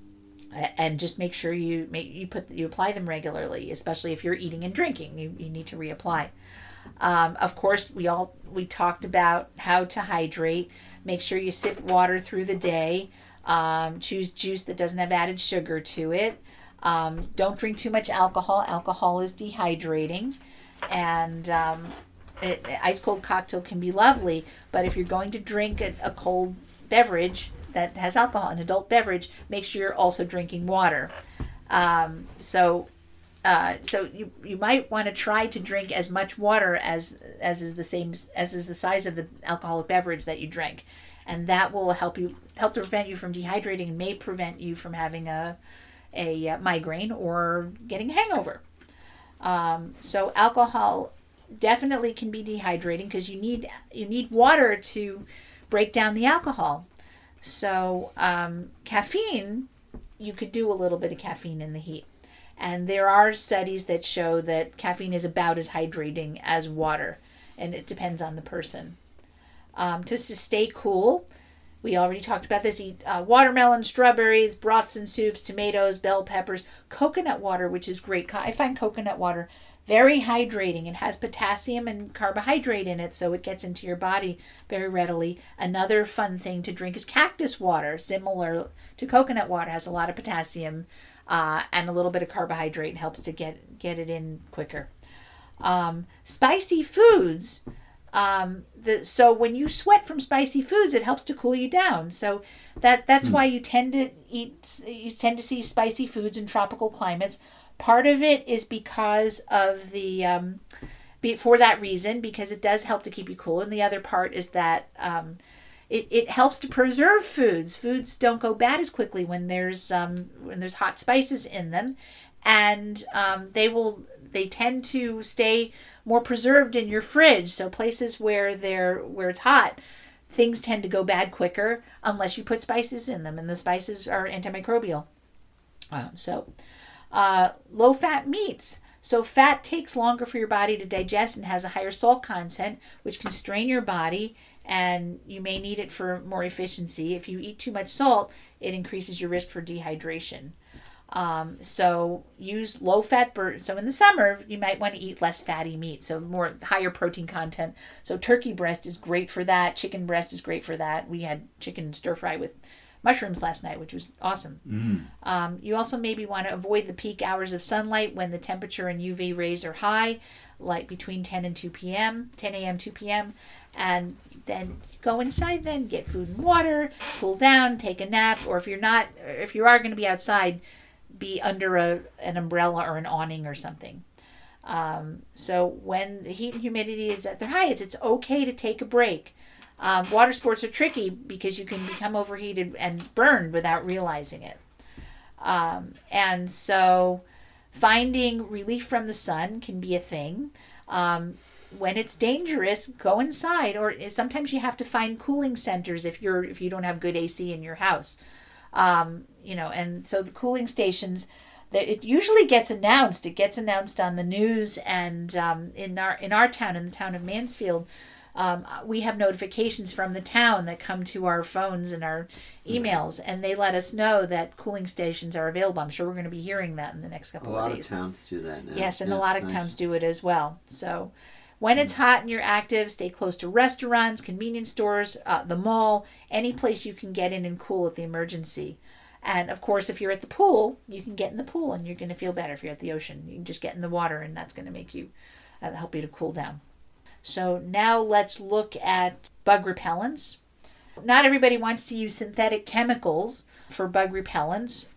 and just make sure you make you put you apply them regularly, especially if you're eating and drinking. You you need to reapply. Um, of course, we all we talked about how to hydrate. Make sure you sip water through the day. Um, choose juice that doesn't have added sugar to it. Um, don't drink too much alcohol. Alcohol is dehydrating, and um, it, ice cold cocktail can be lovely. But if you're going to drink a, a cold beverage that has alcohol, an adult beverage, make sure you're also drinking water. Um, so, uh, so you you might want to try to drink as much water as as is the same as is the size of the alcoholic beverage that you drink, and that will help you help to prevent you from dehydrating and may prevent you from having a a migraine or getting a hangover. Um, so alcohol definitely can be dehydrating because you need you need water to break down the alcohol. So um, caffeine, you could do a little bit of caffeine in the heat. And there are studies that show that caffeine is about as hydrating as water. And it depends on the person. Um, just to stay cool, we already talked about this. Eat uh, watermelon, strawberries, broths and soups, tomatoes, bell peppers, coconut water, which is great. I find coconut water very hydrating. It has potassium and carbohydrate in it, so it gets into your body very readily. Another fun thing to drink is cactus water, similar to coconut water. It has a lot of potassium uh, and a little bit of carbohydrate, and helps to get, get it in quicker. Um, spicy foods. Um, the, so when you sweat from spicy foods, it helps to cool you down. So that that's mm. why you tend to eat, you tend to see spicy foods in tropical climates. Part of it is because of the, um, be, for that reason, because it does help to keep you cool. And the other part is that um, it, it helps to preserve foods. Foods don't go bad as quickly when there's um, when there's hot spices in them, and um, they will they tend to stay more preserved in your fridge. So places where they're where it's hot, things tend to go bad quicker unless you put spices in them, and the spices are antimicrobial. Um, so. Uh, low-fat meats. So fat takes longer for your body to digest and has a higher salt content, which can strain your body, and you may need it for more efficiency. If you eat too much salt, it increases your risk for dehydration. Um, so use low-fat bird. So in the summer, you might want to eat less fatty meat, so more higher protein content. So turkey breast is great for that. Chicken breast is great for that. We had chicken stir-fry with mushrooms last night, which was awesome. Mm. Um, you also maybe want to avoid the peak hours of sunlight when the temperature and U V rays are high, like between ten and two p.m., ten a.m., two p.m., and then go inside then, get food and water, cool down, take a nap, or if you're not, if you are going to be outside, be under a an umbrella or an awning or something. Um, so when the heat and humidity is at their highest, it's okay to take a break. Um, water sports are tricky because you can become overheated and burned without realizing it. Um, and so finding relief from the sun can be a thing. Um, when it's dangerous, go inside, or sometimes you have to find cooling centers if you're if you don't have good A C in your house. Um, you know, and so the cooling stations, that it usually gets announced. It gets announced on the news, and um, in our in our town, in the town of Mansfield. Um, we have notifications from the town that come to our phones and our emails, and they let us know that cooling stations are available. I'm sure we're going to be hearing that in the next couple of days. A lot of towns do that now. Yes, and yeah, a lot of nice. towns do it as well. So when it's hot and you're active, stay close to restaurants, convenience stores, uh, the mall, any place you can get in and cool at the emergency. And, of course, if you're at the pool, you can get in the pool, and you're going to feel better. If you're at the ocean, you can just get in the water, and that's going to make you, uh, help you to cool down. So now let's look at bug repellents. Not everybody wants to use synthetic chemicals for bug repellents.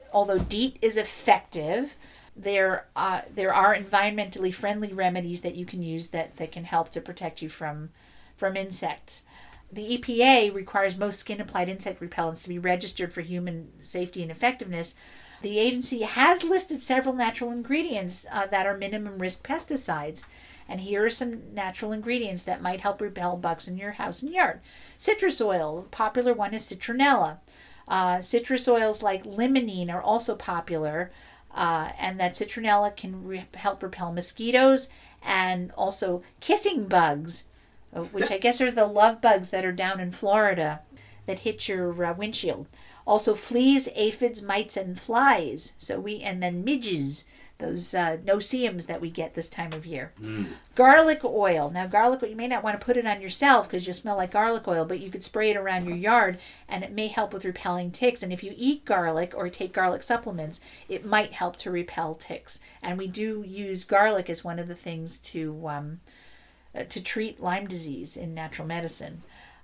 although DEET is effective, there uh, there are environmentally friendly remedies that you can use that, that can help to protect you from from insects. The E P A requires most skin-applied insect repellents to be registered for human safety and effectiveness. The agency has listed several natural ingredients uh, that are minimum risk pesticides. And here are some natural ingredients that might help repel bugs in your house and yard. Citrus oil, a popular one is citronella. Uh, citrus oils like limonene are also popular, uh, and that citronella can re- help repel mosquitoes and also kissing bugs, which I guess are the love bugs that are down in Florida that hit your uh, windshield. Also fleas, aphids, mites, and flies. So we and then midges. Those uh, no-see-ums that we get this time of year. Mm. Garlic oil. Now, garlic oil, you may not want to put it on yourself because you'll smell like garlic oil, but you could spray it around your yard, and it may help with repelling ticks. And if you eat garlic or take garlic supplements, it might help to repel ticks. And we do use garlic as one of the things to um, uh, to treat Lyme disease in natural medicine.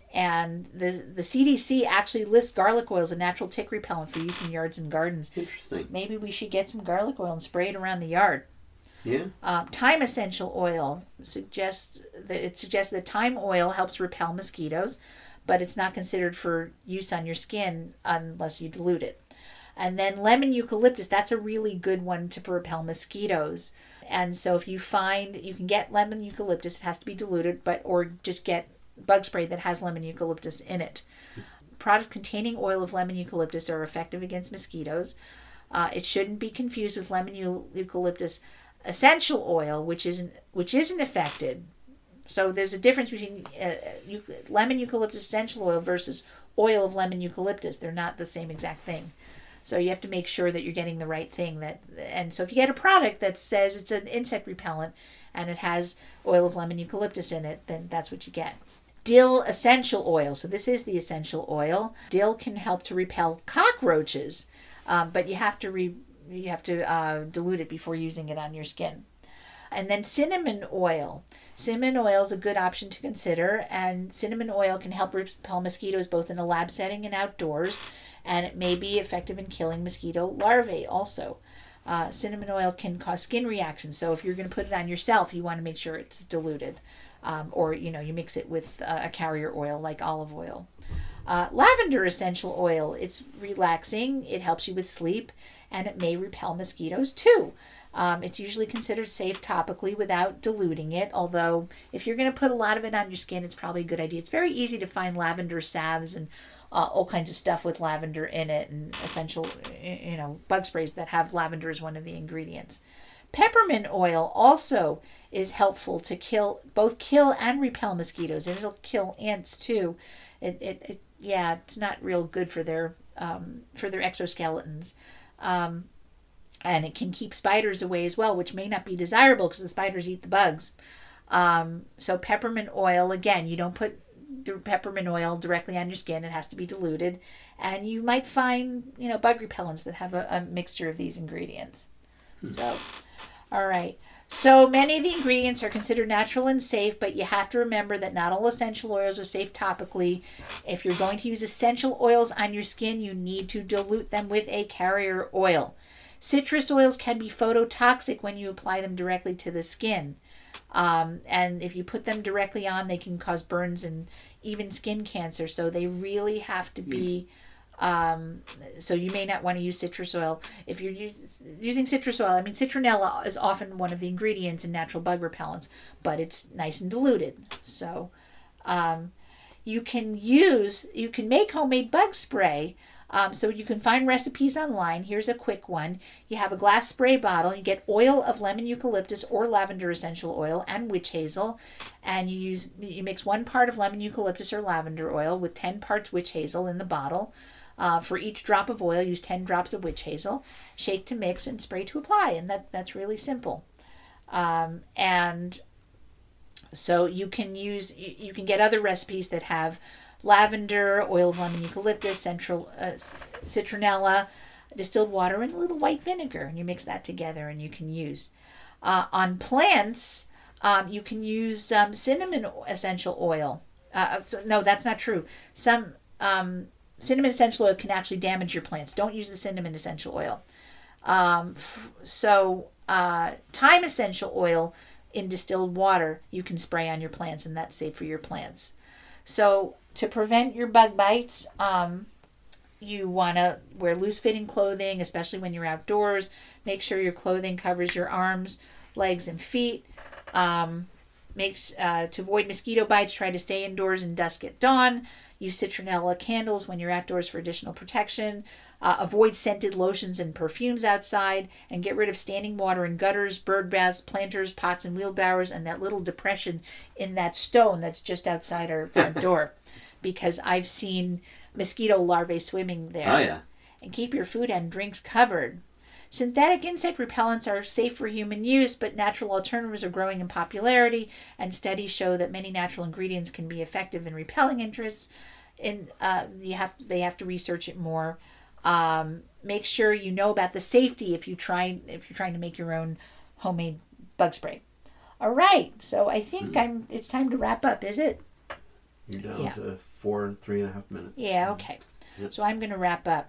And the the C D C actually lists garlic oil as a natural tick repellent for use in yards and gardens. Interesting. Maybe we should get some garlic oil and spray it around the yard. Yeah. Um, thyme essential oil suggests that it suggests that thyme oil helps repel mosquitoes, but it's not considered for use on your skin unless you dilute it. And then lemon eucalyptus, that's a really good one to repel mosquitoes. And so if you find you can get lemon eucalyptus, it has to be diluted, but or just get bug spray that has lemon eucalyptus in it. Products containing oil of lemon eucalyptus are effective against mosquitoes. Uh, it shouldn't be confused with lemon eucalyptus essential oil, which isn't which isn't effective. So there's a difference between uh, eu- lemon eucalyptus essential oil versus oil of lemon eucalyptus. They're not the same exact thing. So you have to make sure that you're getting the right thing. That and so if you get a product that says it's an insect repellent and it has oil of lemon eucalyptus in it, then that's what you get. Dill essential oil. So this is the essential oil. Dill can help to repel cockroaches, um, but you have to re, you have to uh, dilute it before using it on your skin. And then cinnamon oil. Cinnamon oil is a good option to consider, and cinnamon oil can help repel mosquitoes both in a lab setting and outdoors, and it may be effective in killing mosquito larvae also. Uh, cinnamon oil can cause skin reactions, so if you're going to put it on yourself, you want to make sure it's diluted. Um, or, you know, you mix it with uh, a carrier oil like olive oil. Uh, lavender essential oil, it's relaxing, it helps you with sleep, and it may repel mosquitoes too. Um, it's usually considered safe topically without diluting it, although if you're going to put a lot of it on your skin, it's probably a good idea. It's very easy to find lavender salves and uh, all kinds of stuff with lavender in it, and essential, you know, bug sprays that have lavender as one of the ingredients. Peppermint oil also is helpful to kill, both kill and repel mosquitoes, and it'll kill ants too. It, it, it yeah, it's not real good for their um, for their exoskeletons, um, and it can keep spiders away as well, which may not be desirable because the spiders eat the bugs. Um, so peppermint oil, again, you don't put peppermint oil directly on your skin; it has to be diluted, and you might find you know bug repellents that have a, a mixture of these ingredients. Hmm. So. All right. So many of the ingredients are considered natural and safe, but you have to remember that not all essential oils are safe topically. If you're going to use essential oils on your skin, you need to dilute them with a carrier oil. Citrus oils can be phototoxic when you apply them directly to the skin. Um, and if you put them directly on, they can cause burns and even skin cancer. So they really have to be... Um, so you may not want to use citrus oil. If you're use, using citrus oil, I mean, citronella is often one of the ingredients in natural bug repellents, but it's nice and diluted. So um, you can use, you can make homemade bug spray. Um, so you can find recipes online. Here's a quick one. You have a glass spray bottle. You get oil of lemon eucalyptus or lavender essential oil and witch hazel, and you use you mix one part of lemon eucalyptus or lavender oil with ten parts witch hazel in the bottle. Uh, for each drop of oil, use ten drops of witch hazel. Shake to mix and spray to apply, and that that's really simple. Um, and so you can use you, you can get other recipes that have lavender, oil of lemon eucalyptus, central uh, citronella, distilled water, and a little white vinegar, and you mix that together, and you can use. Uh, on plants, um, you can use um, cinnamon essential oil. Uh, so no, that's not true. Some um, cinnamon essential oil can actually damage your plants. Don't use the cinnamon essential oil. Um, f- so uh, thyme essential oil in distilled water you can spray on your plants, and that's safe for your plants. So to prevent your bug bites, um, you want to wear loose-fitting clothing, especially when you're outdoors. Make sure your clothing covers your arms, legs, and feet. Um, makes uh, to avoid mosquito bites, try to stay indoors in dusk at dawn. Use citronella candles when you're outdoors for additional protection. Uh, avoid scented lotions and perfumes outside, and get rid of standing water in gutters, bird baths, planters, pots, and wheelbarrows, and that little depression in that stone that's just outside our front door, because I've seen mosquito larvae swimming there. Oh, yeah. And keep your food and drinks covered. Synthetic insect repellents are safe for human use, but natural alternatives are growing in popularity, and studies show that many natural ingredients can be effective in repelling interests. In uh, you have they have to research it more. Um, make sure you know about the safety if you try if you're trying to make your own homemade bug spray. All right, so I think mm. I'm. It's time to wrap up. Is it? You're down yeah. to four and three and a half minutes. Yeah. Okay. Yep. So I'm going to wrap up.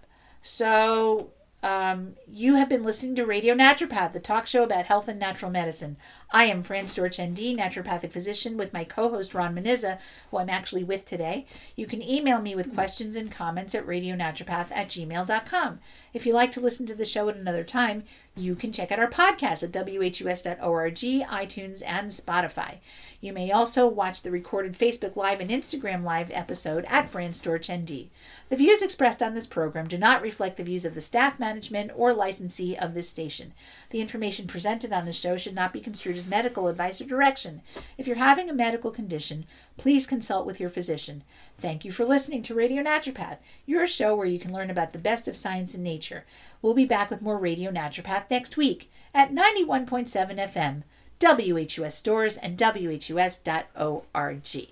So. Um, you have been listening to Radio Naturopath, the talk show about health and natural medicine. I am Fran Storch, M D, naturopathic physician, with my co-host Ron Menizza, who I'm actually with today. You can email me with questions and comments at radionaturopath at gmail dot com. If you'd like to listen to the show at another time, you can check out our podcast at w h u s dot org, iTunes, and Spotify. You may also watch the recorded Facebook Live and Instagram Live episode at Fran Storch, M D. The views expressed on this program do not reflect the views of the staff, management, or licensee of this station. The information presented on this show should not be construed as medical advice or direction. If you're having a medical condition, please consult with your physician. Thank you for listening to Radio Naturopath, your show where you can learn about the best of science and nature. We'll be back with more Radio Naturopath next week at ninety-one point seven F M, W H U S Stores, and W H U S dot org.